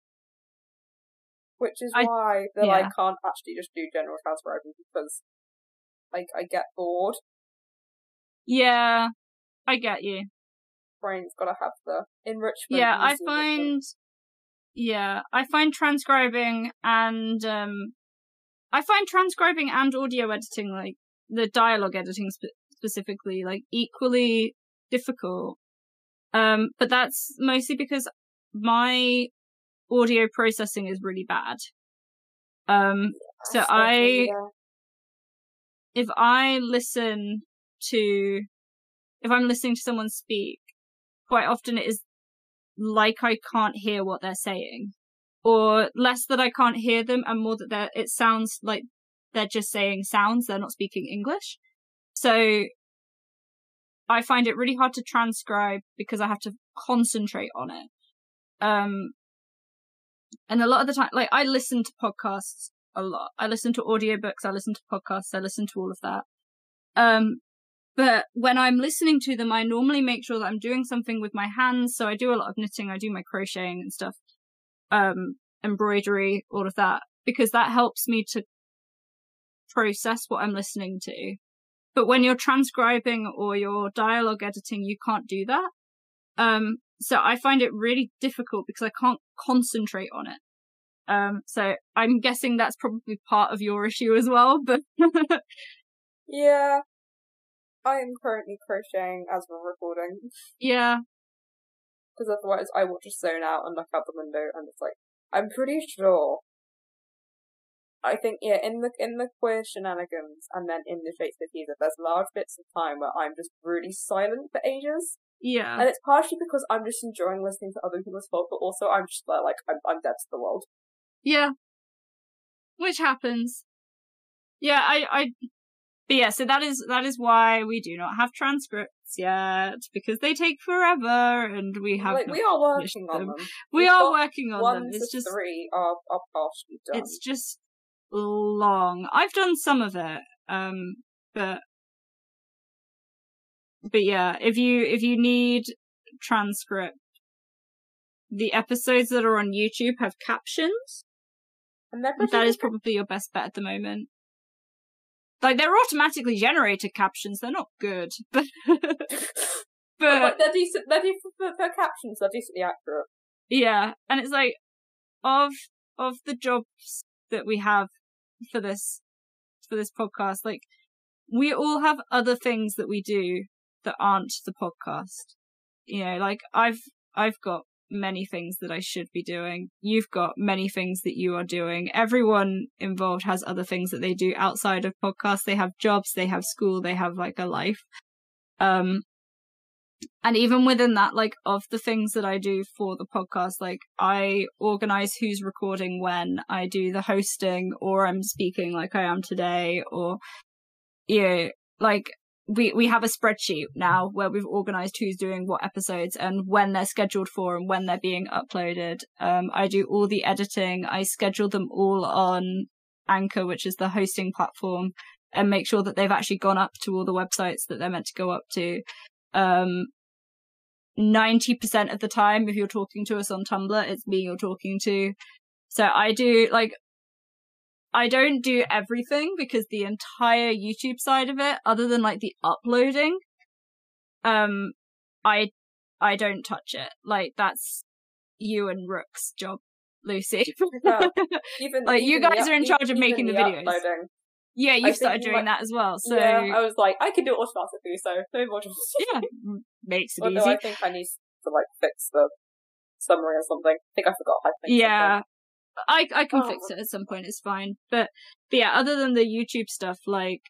Which is I- why that I yeah. can't actually just do general transcribing, because, like, I get bored. Yeah, I get you. Brain's gotta have the enrichment. Yeah, and I the find, yeah, I find transcribing and, um, I find transcribing and audio editing, like, the dialogue editing spe- specifically, like, equally difficult. Um, but that's mostly because my audio processing is really bad. Um, so I, yeah. if I listen to, if I'm listening to someone speak, quite often it is like I can't hear what they're saying. Or less that I can't hear them and more that they're, it sounds like they're just saying sounds, they're not speaking English. So I find it really hard to transcribe because I have to concentrate on it. Um, and a lot of the time, like, I listen to podcasts a lot. I listen to audiobooks, I listen to podcasts, I listen to all of that. Um, but when I'm listening to them, I normally make sure that I'm doing something with my hands. So I do a lot of knitting, I do my crocheting and stuff, um, embroidery, all of that, because that helps me to process what I'm listening to. But when you're transcribing or you're dialogue editing, you can't do that. Um, so I find it really difficult because I can't concentrate on it. Um, so I'm guessing that's probably part of your issue as well, but Yeah. I am currently crocheting as we're recording. yeah, Because otherwise I will just zone out and look out the window and it's like, I'm pretty sure. I think, yeah, in the in the queer shenanigans and then in the Shakespeare theatre, there's large bits of time where I'm just really silent for ages. yeah, And it's partially because I'm just enjoying listening to other people's thoughts, but also I'm just like, like I'm, I'm dead to the world. yeah. Which happens. Yeah, I, I, but yeah, so that is, that is why we do not have transcripts yet, because they take forever and we have Like, not we are finished working on them. them. We We've are got working on One them. to It's just, three are, are partially done. it's just long. I've done some of it, um, but, but yeah, if you, if you need transcript, the episodes that are on YouTube have captions. and they're pretty That is good. probably your best bet at the moment. Like, they're automatically generated captions. They're not good, but, But, but like, they're decent. They're decent for, for captions. They're decently accurate. yeah. And it's like, of, of the jobs that we have for this, for this podcast, like, we all have other things that we do that aren't the podcast. You know, like, I've, I've got many things that I should be doing. You've got many things that you are doing. Everyone involved has other things that they do outside of podcasts. They have jobs, they have school, they have like a life. Um, and even within that, like, of the things that I do for the podcast, like, I organize who's recording when, I do the hosting, or I'm speaking like I am today, or, you know, like, we, we have a spreadsheet now where we've organized who's doing what episodes and when they're scheduled for and when they're being uploaded. Um, I do all the editing. I schedule them all on Anchor, which is the hosting platform, and make sure that they've actually gone up to all the websites that they're meant to go up to. Um, ninety percent of the time, if you're talking to us on Tumblr, it's me you're talking to. So I do, like, I don't do everything because the entire YouTube side of it, other than, like, the uploading, um, I, I don't touch it. Like, that's you and Rook's job, Lucy. Well, even, like, even you guys the, are in charge of even making the, the videos. Uploading. Yeah, you've started you doing might... that as well, so... Yeah, I was like, I can do it automatically, so no more just... yeah, makes it Although easy. I think I need to, like, fix the summary or something. I think I forgot how to fix Yeah, I I can oh. fix it at some point, it's fine. But, but yeah, other than the YouTube stuff, like,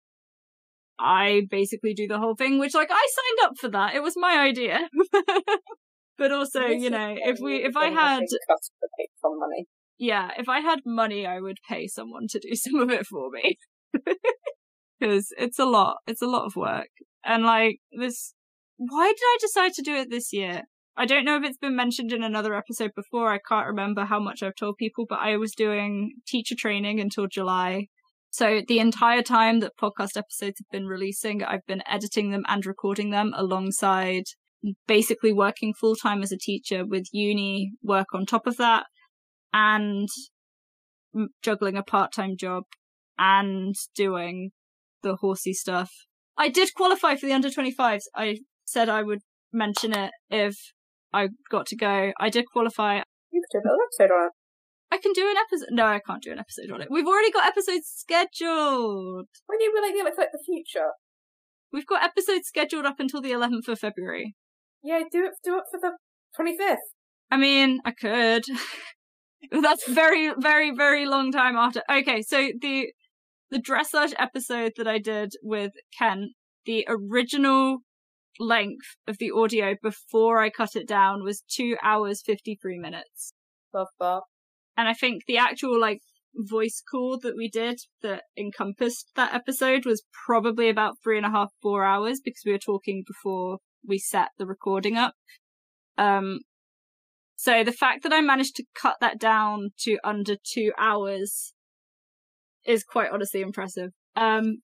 I basically do the whole thing, which, like, I signed up for that. It was my idea. But also, this you know, if we, if I I had... some money. Yeah, if I had money, I would pay someone to do some of it for me. Because it's a lot. It's a lot of work. And, like, this... Why did I decide to do it this year? I don't know if it's been mentioned in another episode before. I can't remember how much I've told people, but I was doing teacher training until July. So the entire time that podcast episodes have been releasing, I've been editing them and recording them alongside basically working full-time as a teacher with uni work on top of that, and juggling a part-time job and doing the horsey stuff. I did qualify for the under twenty-fives. I said I would mention it if I got to go. I did qualify. You could do another episode on it. I can do an episode. No, I can't do an episode on it. We've already got episodes scheduled. When you really like, like the future. We've got episodes scheduled up until the eleventh of February. Yeah, do it. Do it for the twenty-fifth. I mean, I could. That's very, very, very long time after. Okay, so the the dressage episode that I did with Ken, the original length of the audio before I cut it down was two hours fifty-three minutes. Love that. And I think the actual, like, voice call that we did that encompassed that episode was probably about three and a half, four hours because we were talking before we set the recording up. Um, so the fact that I managed to cut that down to under two hours is quite honestly impressive. Um,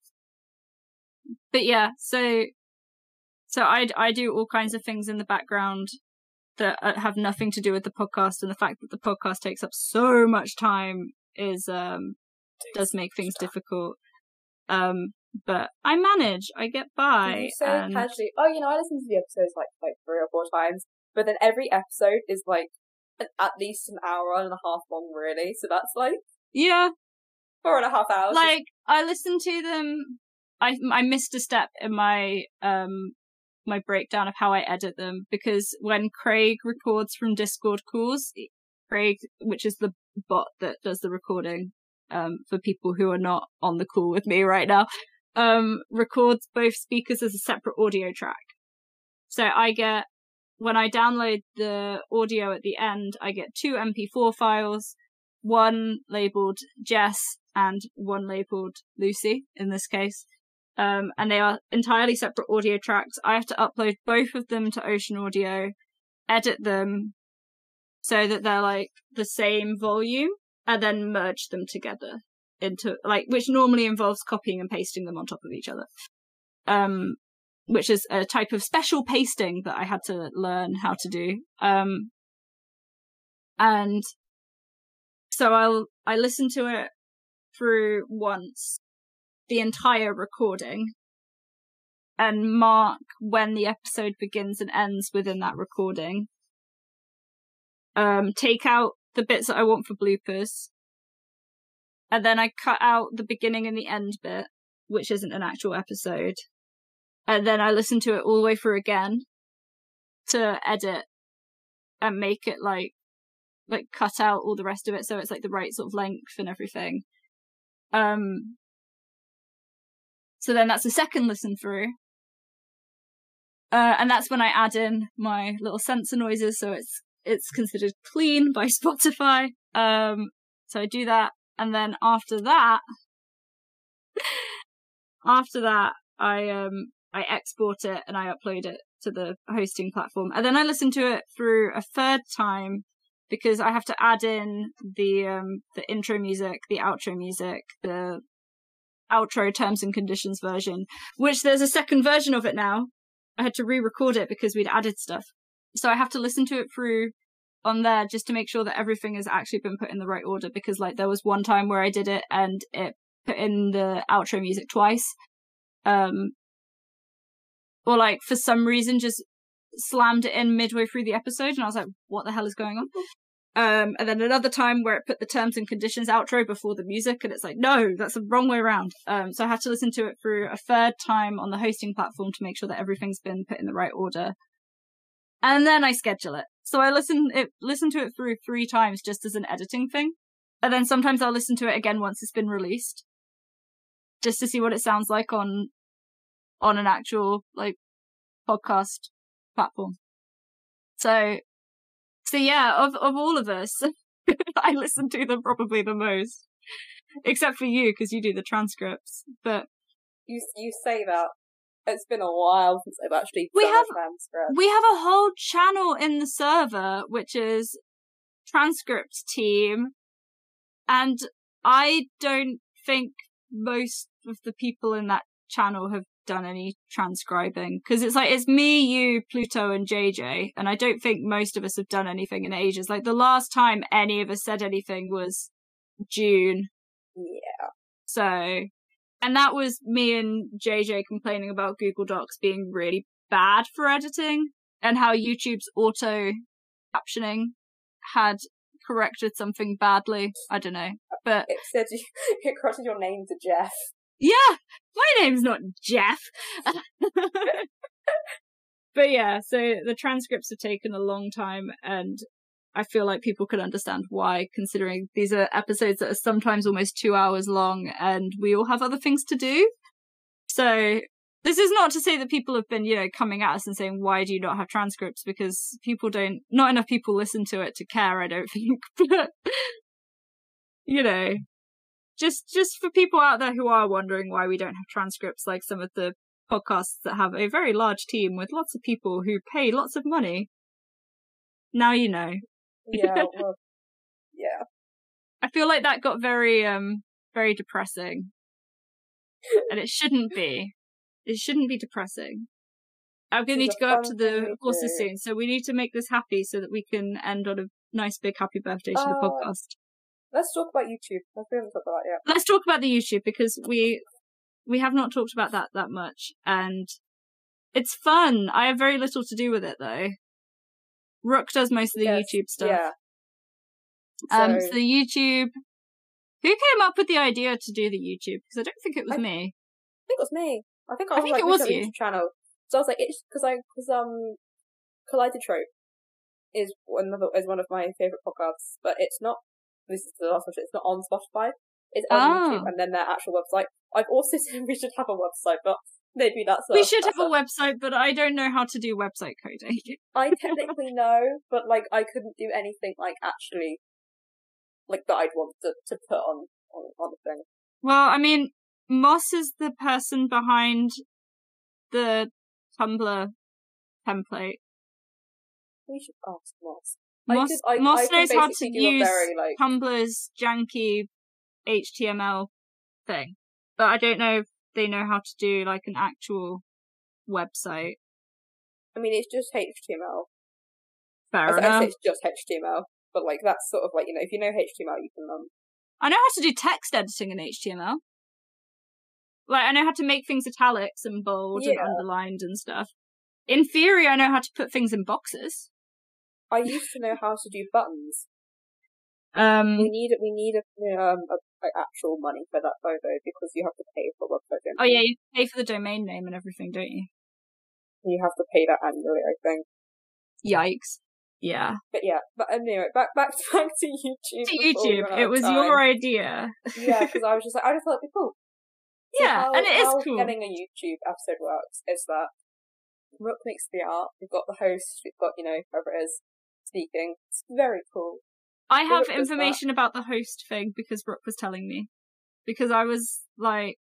but yeah, so, so I, I do all kinds of things in the background that have nothing to do with the podcast, and the fact that the podcast takes up so much time is, um, does make things difficult. Um, but I manage, I get by. You say and... casually, oh, you know, I listen to the episodes like, like three or four times, but then every episode is like an, at least an hour and a half long, really. So that's like, yeah, four and a half hours. Like, I listened to them, I, I missed a step in my, um, my breakdown of how I edit them, because when Craig records from Discord calls, Craig, which is the bot that does the recording, um, for people who are not on the call with me right now, um, records both speakers as a separate audio track. So I get, when I download the audio at the end, I get two M P four files, one labeled Jess and one labeled Lucy, in this case. Um, and they are entirely separate audio tracks. I have to upload both of them to Ocean Audio, edit them so that they're like the same volume, and then merge them together into, like, which normally involves copying and pasting them on top of each other. Um, which is a type of special pasting that I had to learn how to do. Um, and so I'll, I listen to it through once, the entire recording, and mark when the episode begins and ends within that recording. Um, take out the bits that I want for bloopers, and then I cut out the beginning and the end bit, which isn't an actual episode, and then I listen to it all the way through again to edit and make it like, like cut out all the rest of it so it's like the right sort of length and everything. Um, So then that's the second listen through. Uh, and that's when I add in my little sensor noises, so it's it's considered clean by Spotify. Um, so I do that, and then after that, after that, I um I export it and I upload it to the hosting platform, and then I listen to it through a third time because I have to add in the um the intro music, the outro music, the outro terms and conditions version, which there's a second version of it now. I had to re-record it because we'd added stuff. So I have to listen to it through on there just to make sure that everything has actually been put in the right order, because like there was one time where I did it and it put in the outro music twice. Um, or like for some reason just slammed it in midway through the episode and I was like, what the hell is going on? Um, and then another time where it put the terms and conditions outro before the music, and it's like, no, that's the wrong way around. Um, so I had to listen to it through a third time on the hosting platform to make sure that everything's been put in the right order. And then I schedule it. So I listen it listen to it through three times just as an editing thing. And then sometimes I'll listen to it again once it's been released, just to see what it sounds like on on an actual like podcast platform. So So yeah, of of all of us, I listen to them probably the most, except for you because you do the transcripts. But you you say that it's been a while since I've actually we done have a transcript. we have a whole channel in the server which is transcript team, and I don't think most of the people in that channel have done any transcribing, because it's like it's me, you, Pluto, and J J, and I don't think most of us have done anything in ages. Like the last time any of us said anything was June. Yeah. So, and that was me and J J complaining about Google Docs being really bad for editing, and how YouTube's auto captioning had corrected something badly. I don't know, but it said you it corrected your name to Jeff. Yeah, my name's not Jeff. But yeah, so the transcripts have taken a long time, and I feel like people could understand why, considering these are episodes that are sometimes almost two hours long, and we all have other things to do. So this is not to say that people have been, you know, coming at us and saying, why do you not have transcripts? Because people don't, not enough people listen to it to care, I don't think. But, you know, Just just for people out there who are wondering why we don't have transcripts like some of the podcasts that have a very large team with lots of people who pay lots of money. Now you know. Yeah, well, yeah. I feel like that got very, um, very depressing. And it shouldn't be. It shouldn't be depressing. I'm going to need to go up to the horses soon, so we need to make this happy so that we can end on a nice big happy birthday to uh... the podcast. Let's talk about YouTube. We haven't talked about that yet. Let's talk about the YouTube, because we we have not talked about that that much, and it's fun. I have very little to do with it though. Rook does most of the yes, YouTube stuff. Yeah. Um. So... so the YouTube. Who came up with the idea to do the YouTube? Because I don't think it was I, me. I think it was me. I think I, I was think like, it was you. YouTube channel. So I was like, it's because I because um, Kaleidotrope is one of the, is one of my favorite podcasts, but it's not. This is the last one. It's not on Spotify. It's on oh. YouTube and then their actual website. I've also said we should have a website, but maybe that's a, we should that's have a, a website, but I don't know how to do website coding. I technically know, but like I couldn't do anything like actually like that I'd want to, to put on, on on the thing. Well, I mean, Moss is the person behind the Tumblr template. We should ask Moss. Moss, could, I, Moss I knows how to use very, like... Tumblr's janky H T M L thing, but I don't know if they know how to do like an actual website. I mean, it's just H T M L. Fair I, enough. I say it's just H T M L, but like that's sort of like, you know, if you know H T M L, you can um. I know how to do text editing in H T M L. Like I know how to make things italics and bold yeah. and underlined and stuff. In theory, I know how to put things in boxes. I used to know how to do buttons. Um, we need we need a, um a, a actual money for that photo because you have to pay for website. Oh yeah, you pay for the domain name and everything, don't you? You have to pay that annually, I think. Yikes! Yeah. But yeah, but anyway, back back back to YouTube. To YouTube, it was time. Your idea. Yeah, because I was just like, I just thought it'd be cool. So yeah, how, and it is how cool. Getting a YouTube episode works is that Rook makes the art. We've got the host. We've got, you know, whoever it is speaking. It's very cool. I have information about the host thing because Rook was telling me. Because I was like,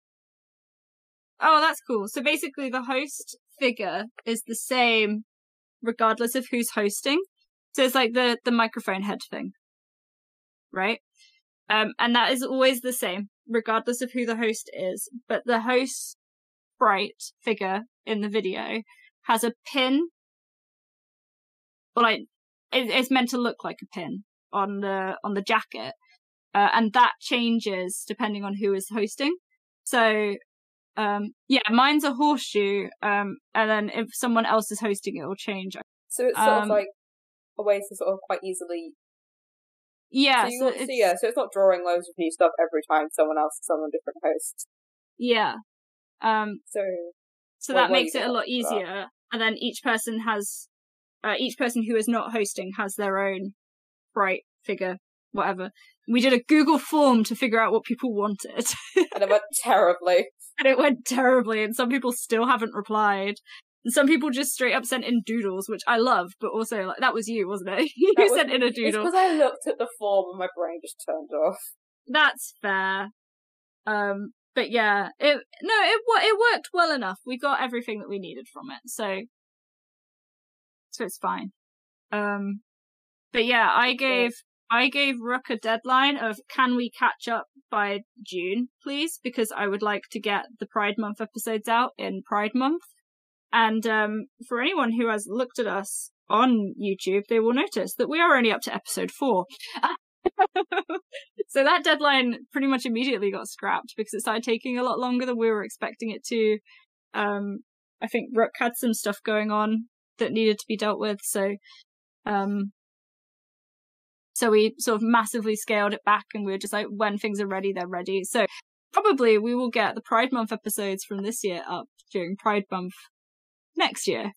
oh, that's cool. So basically the host figure is the same regardless of who's hosting. So it's like the, the microphone head thing. Right? Um, and that is always the same, regardless of who the host is. But the host sprite figure in the video has a pin, or like it, it's meant to look like a pin on the on the jacket, uh, and that changes depending on who is hosting. So, um, yeah, mine's a horseshoe, um, and then if someone else is hosting, it will change. So it's sort Um, of like a way to sort of quite easily. Yeah, So, you, so so it's, yeah, so it's not drawing loads of new stuff every time someone else, someone different hosts. yeah. Um, So, so Well, that what makes do you it a get lot for that? easier, and then each person has, uh, each person who is not hosting has their own bright figure, whatever. We did a Google form to figure out what people wanted, and it went terribly. and it went terribly, and some people still haven't replied. And some people just straight up sent in doodles, which I love, but also, like, that was you, wasn't it? you That was- sent in a It's doodle. because I looked at the form and my brain just turned off. That's fair. Um, but yeah, it no, it wo- it worked well enough. We got everything that we needed from it, so so it's fine. Um, but yeah, I gave I gave Rook a deadline of can we catch up by June, please, because I would like to get the Pride Month episodes out in Pride Month. And um, for anyone who has looked at us on YouTube, they will notice that we are only up to episode four. So that deadline pretty much immediately got scrapped because it started taking a lot longer than we were expecting it to. Um, I think Rook had some stuff going on that needed to be dealt with, so um, so we sort of massively scaled it back, and we were just like, when things are ready, they're ready. So probably we will get the Pride Month episodes from this year up during Pride Month next year.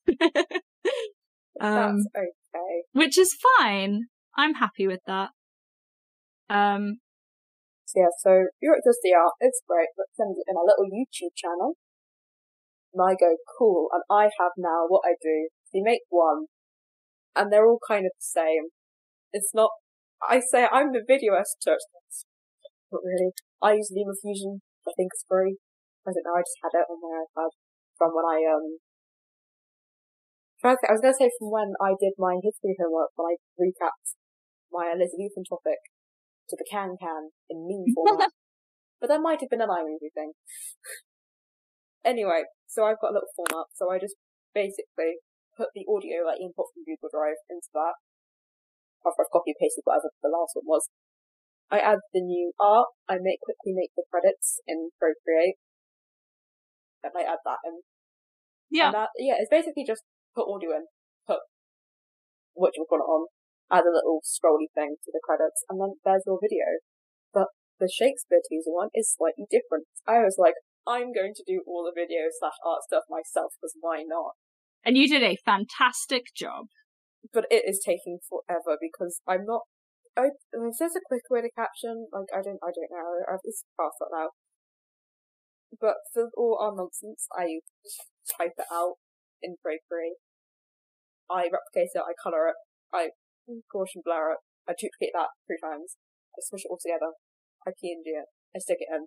um, That's okay. which is fine. I'm happy with that. Um, So yeah, so Europe does the art, it's great, but sends it in a little YouTube channel. And I go, cool, and I have now what I do. You make one, and they're all kind of the same. It's not, I say I'm the video editor, not really. I use LumaFusion, I think it's free. I don't know, I just had it on my iPad from when I, um, trying to think, I was going to say from when I did my history homework, when I recapped my Elizabethan topic to the can-can in meme format. But that might have been an iMovie thing. Anyway, so I've got a little format, so I just basically put the audio like input from Google Drive into that. After I've copy and pasted whatever the last one was. I add the new art, I make quickly make the credits in Procreate. And I add that in. yeah. And that, yeah, it's basically just put audio in, put what you've got it on, add a little scrolly thing to the credits, and then there's your video. But the Shakespeare teaser one is slightly different. I was like, I'm going to do all the video slash art stuff myself, because why not? And you did a fantastic job. But it is taking forever, because I'm not, I, if there's a quick way to caption, like, I don't, I don't know, I've just passed that now. But for all our nonsense, I type it out in Procreate. I replicate it, I colour it, I Gaussian blur it, I duplicate that three times, I smush it all together, I P N G it, I stick it in.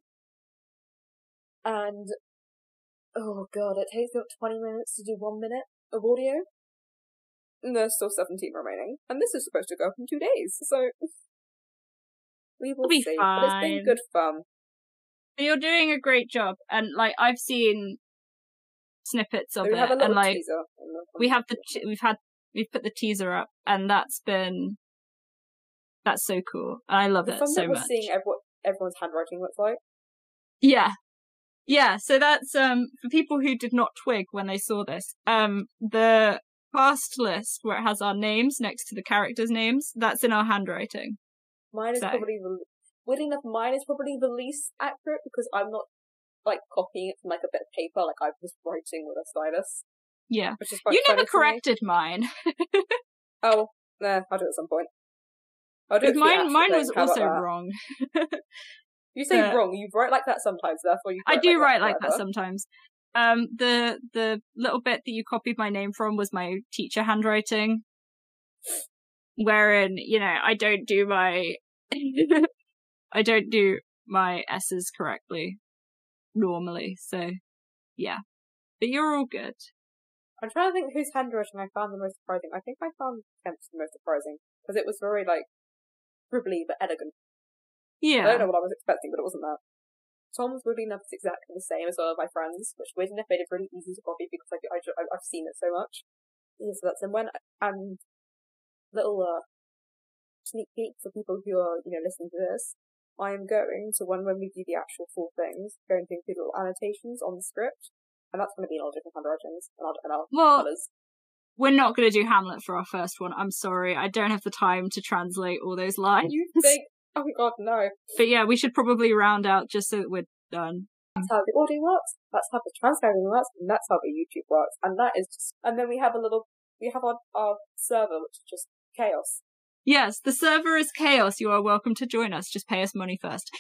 And, oh god, it takes me about twenty minutes to do one minute of audio. And there's still seventeen remaining. And this is supposed to go up in two days, so we will It'll be see. But it's been fine. good fun. You're doing a great job, and like I've seen snippets of We it, have a little and like teaser. on the- on we the- have the t- we've had we've put the teaser up, and that's been that's so cool. I love The it fun so bit was much. seeing ev- what everyone's handwriting looks like. Yeah. Yeah, so that's um for people who did not twig when they saw this. Um the cast list where it has our names next to the characters' names, that's in our handwriting. Mine is So- probably the, weirdly enough, mine is probably the least accurate because I'm not like copying it from like a bit of paper, like I'm just writing with a stylus, Yeah. which is quite You never funny to me. corrected mine. Oh, nah, I'll do it at some point. I'll do it Because for the mine actual mine thing. was How about also that? wrong. You say Uh, wrong, you write like that sometimes, therefore you I write do like write that like that forever. sometimes. Um, the the little bit that you copied my name from was my teacher handwriting, wherein you know I don't do my I don't do my S's correctly normally. So yeah, but you're all good. I'm trying to think whose handwriting I found the most surprising. I think I found Kemp's the most surprising because it was very like scribbly but elegant. I Yeah, don't know what I was expecting, but it wasn't that. Tom's Woody enough is exactly the same as one of my friends, which weird enough made it really easy to copy because like, I, I, I've seen it so much. Yeah, so that's, and when, and little, uh, sneak peek for people who are, you know, listening to this, I am going to, when, when we do the actual full things, going to include little annotations on the script, and that's going to be in all different handwritings, and I'll, and I'll well, colours. We're not going to do Hamlet for our first one, I'm sorry, I don't have the time to translate all those lines. You think, oh my god, no. But yeah, we should probably round out just so that we're done. That's how the audio works, that's how the transcribing works, and that's how the YouTube works, and that is just, and then we have a little, we have our, our server, which is just chaos. Yes, the server is chaos. You are welcome to join us. Just pay us money first.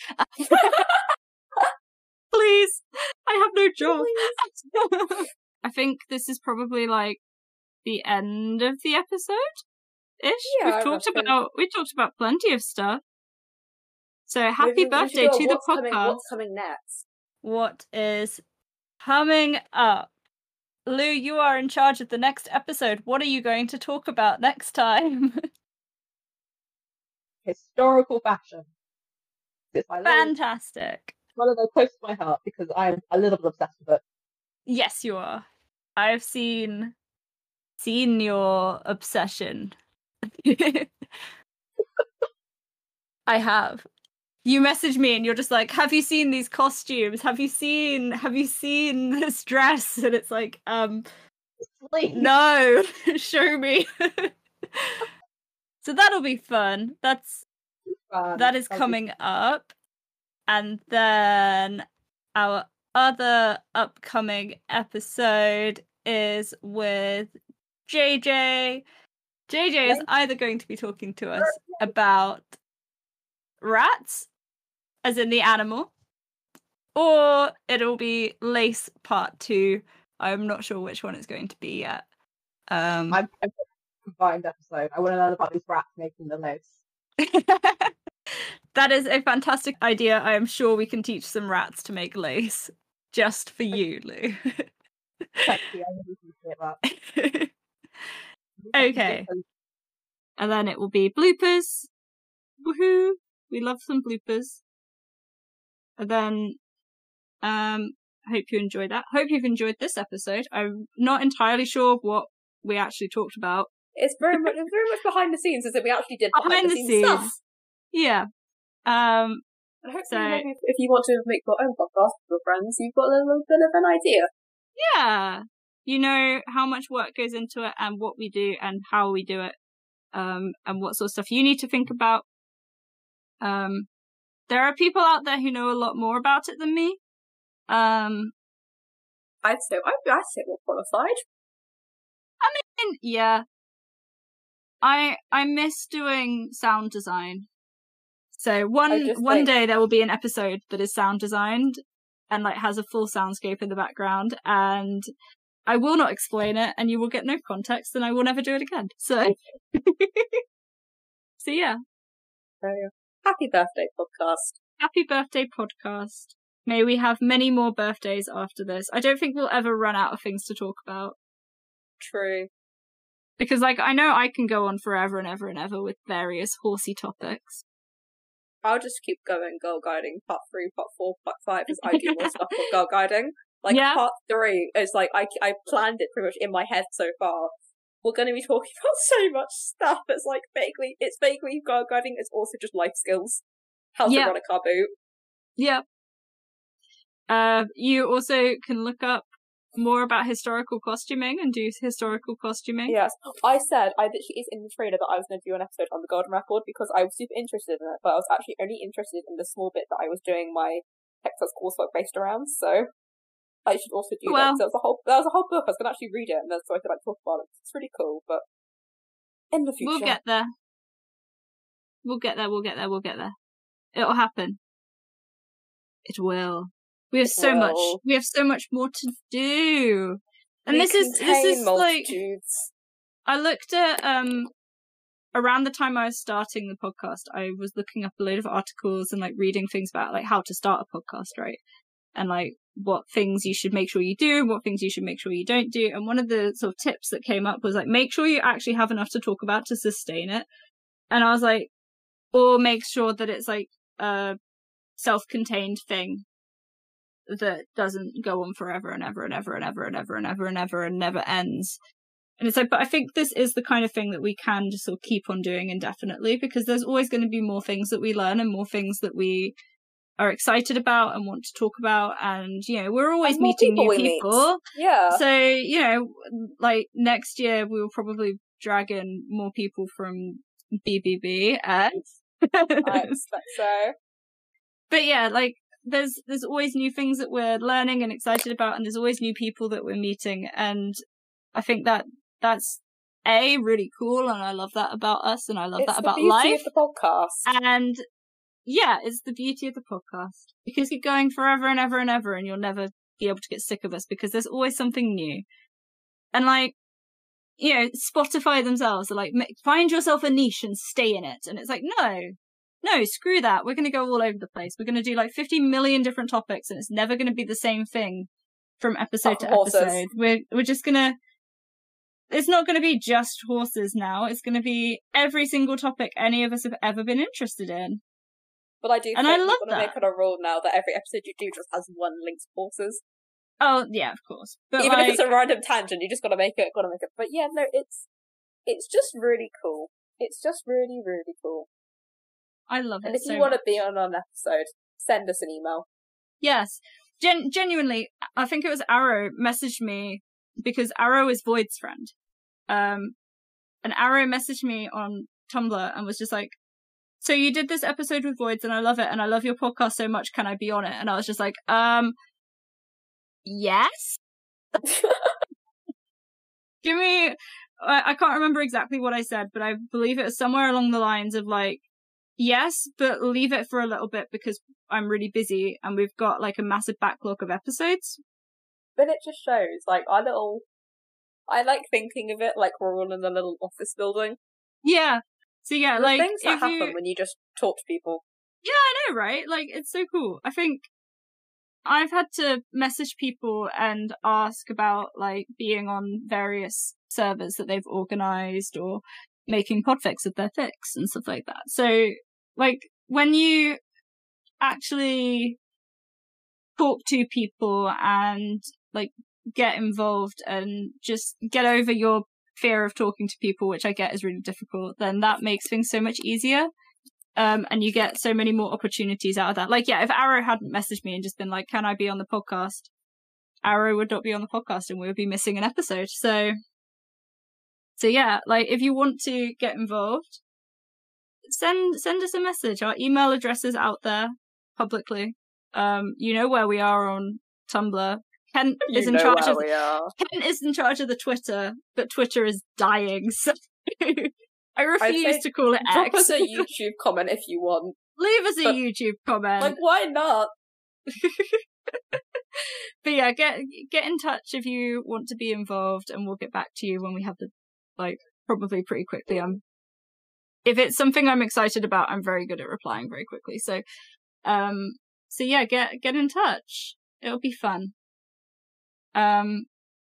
Please. I have no job. I think this is probably like the end of the episode ish. Yeah, we've I talked reckon. about we talked about plenty of stuff. So happy We- we- we birthday should go, to the what's coming, podcast. what's coming next? What is coming up? Lou, you are in charge of the next episode. What are you going to talk about next time? Historical fashion. It's my little, Fantastic. one of those close to my heart because I'm a little bit obsessed with it. Yes, you are. I've seen seen your obsession. I have. You message me and you're just like, "Have you seen these costumes? Have you seen have you seen this dress?" And it's like, um Please. no, show me. So that'll be fun. That's Um, that is I'll be- coming up. And then our other upcoming episode is with J J. J J is either going to be talking to us about rats, as in the animal, or it'll be Lace Part two. I'm not sure which one it's going to be yet. Um, I'm, I'm combined episode. I want to learn about these rats making the lace. That is a fantastic idea. I am sure we can teach some rats to make lace. Just for you, Lou. Thank you. I really appreciate that. Okay. And then it will be bloopers. Woohoo! We love some bloopers. And then, um, I hope you enjoyed that. Hope you've enjoyed this episode. I'm not entirely sure what we actually talked about. It's very much, it's very much behind the scenes, as if we actually did behind, Behind the the scenes stuff. scenes. Yeah. Um, And hopefully, So- maybe if, if you want to make your own podcast with your friends, you've got a little bit of an idea. yeah. You know how much work goes into it and what we do and how we do it. Um, and what sort of stuff you need to think about. Um, there are people out there who know a lot more about it than me. Um, I'd say, I'd, I'd say we're qualified. and yeah, I I miss doing sound design. So one just one think- day there will be an episode that is sound designed and like has a full soundscape in the background, and I will not explain it, and you will get no context, and I will never do it again. So, so yeah, So, happy birthday, podcast. happy birthday podcast. May we have many more birthdays after this. I don't think we'll ever run out of things to talk about. True. Because, like, I know I can go on forever and ever and ever with various horsey topics. I'll just keep going girl guiding part three, part four, part five, as I do more stuff for girl guiding. Like, Yeah. part three is like, I, I planned it pretty much in my head so far. We're going to be talking about so much stuff. It's like vaguely, it's vaguely girl guiding. It's also just life skills. How to Yeah. run a car boot. Yep. Uh, you also can look up more about historical costuming and do historical costuming. Yes. I said, I literally, it's in the trailer that I was going to do an episode on the Golden Record because I was super interested in it, but I was actually only interested in the small bit that I was doing my Texas coursework based around, so I should also do Well- that. So that was a whole, that was a whole book. I was going to actually read it, and then so I could like talk about it. It's really cool, but in the future. We'll get there. We'll get there, we'll get there, we'll get there. It'll happen. It will. We have It so much, will. we have so much more to do. And We this is, this contain is like, multitudes. I looked at, um, around the time I was starting the podcast, I was looking up a load of articles and like reading things about like how to start a podcast, right? And like what things you should make sure you do and what things you should make sure you don't do. And one of the sort of tips that came up was like, make sure you actually have enough to talk about to sustain it. And I was like, or make sure that it's like a self-contained thing that doesn't go on forever and ever and ever and ever and ever and ever and ever and never ends. And it's like, but I think this is the kind of thing that we can just sort of keep on doing indefinitely, because there's always going to be more things that we learn and more things that we are excited about and want to talk about. And, you know, we're always And more meeting people new we meet. people. Yeah. So, you know, like next year we will probably drag in more people from B B B. And... I expect so. But yeah, like, there's there's always new things that we're learning and excited about, and there's always new people that we're meeting. And I think that that's A, really cool, and I love that about us, and I love It's that the about beauty life. of the podcast. And yeah, it's the beauty of the podcast. You can keep going forever and ever and ever, and you'll never be able to get sick of us, because there's always something new. And like, you know, Spotify themselves are like, find yourself a niche and stay in it. And it's like, no, no, screw that. We're going to go all over the place. We're going to do like fifty million different topics, and it's never going to be the same thing from episode Apart to from horses. episode. We're, we're just going to, it's not going to be just horses now. It's going to be every single topic any of us have ever been interested in. But I do And think I we're love going to make that. it a rule now that every episode you do just has one link to horses. Oh, yeah, of course. But Even like, if it's a random tangent, you just got to make it, got to make it. But yeah, no, it's it's just really cool. It's just really, really cool. I love And it if so you want to much. be on an episode, send us an email. Yes. Gen- genuinely, I think it was Arrow messaged me, because Arrow is Void's friend. Um, and Arrow messaged me on Tumblr and was just like, so you did this episode with Voids and I love it, and I love your podcast so much, can I be on it? And I was just like, um, yes? Give me, I, I can't remember exactly what I said, but I believe it was somewhere along the lines of like, yes, but leave it for a little bit because I'm really busy and we've got like a massive backlog of episodes. But it just shows, like, our little... I like thinking of it like we're all in a little office building. Yeah. So yeah, The like, things that if happen you... when you just talk to people. Yeah, I know, right? Like, it's so cool. I think I've had to message people and ask about, like, being on various servers that they've organised or making podfics of their fics and stuff like that. So, like, when you actually talk to people and, like, get involved and just get over your fear of talking to people, which I get is really difficult, then that makes things so much easier. Um, and you get so many more opportunities out of that. Like, yeah, if Arrow hadn't messaged me and just been like, can I be on the podcast? Arrow would not be on the podcast and we would be missing an episode. So, so yeah, like, if you want to get involved, send, send us a message. Our email address is out there publicly. Um, you know where we are on Tumblr. Kent is You in know charge where of, we are. Kent is in charge of the Twitter, but Twitter is dying, so I refuse say to call it Drop X. us a YouTube comment if you want. Leave us a But- YouTube comment. Like, why not? But yeah, get get in touch if you want to be involved, and we'll get back to you when we have the, like, probably pretty quickly. I'm, if it's something I'm excited about, I'm very good at replying very quickly. So, um, so yeah, get get in touch. It'll be fun. Um,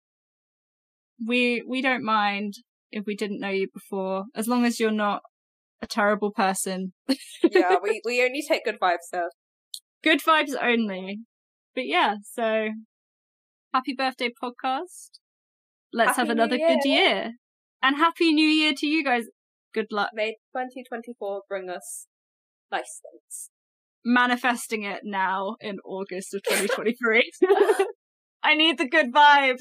we we don't mind if we didn't know you before, as long as you're not a terrible person. Yeah, we, we only take good vibes there. Good vibes only. But yeah, so happy birthday, podcast. Let's Happy have another New good Year. year. And happy new year to you guys. Good luck. May twenty twenty-four bring us nice things. Manifesting it now in August of twenty twenty-three. I need the good vibes.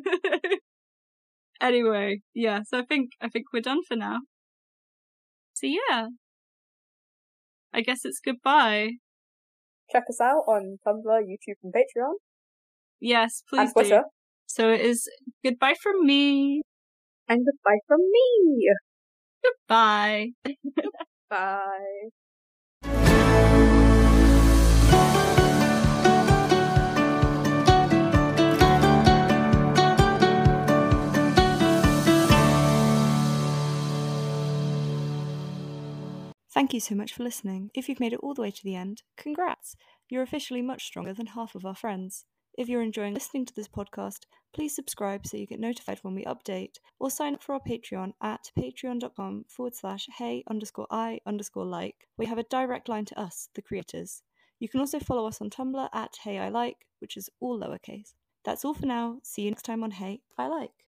Anyway, yeah, so I think I think we're done for now. So yeah. I guess it's goodbye. Check us out on Tumblr, YouTube, and Patreon. Yes, please and Twitter. do. So it is goodbye from me. And goodbye from me. Bye. Bye. Thank you so much for listening. If you've made it all the way to the end, congrats! You're officially much stronger than half of our friends. If you're enjoying listening to this podcast, please subscribe so you get notified when we update, or sign up for our Patreon at patreon.com forward slash hey underscore I underscore like, where you have a direct line to us, the creators. You can also follow us on Tumblr at Hey I Like, which is all lowercase. That's all for now. See you next time on Hey I Like.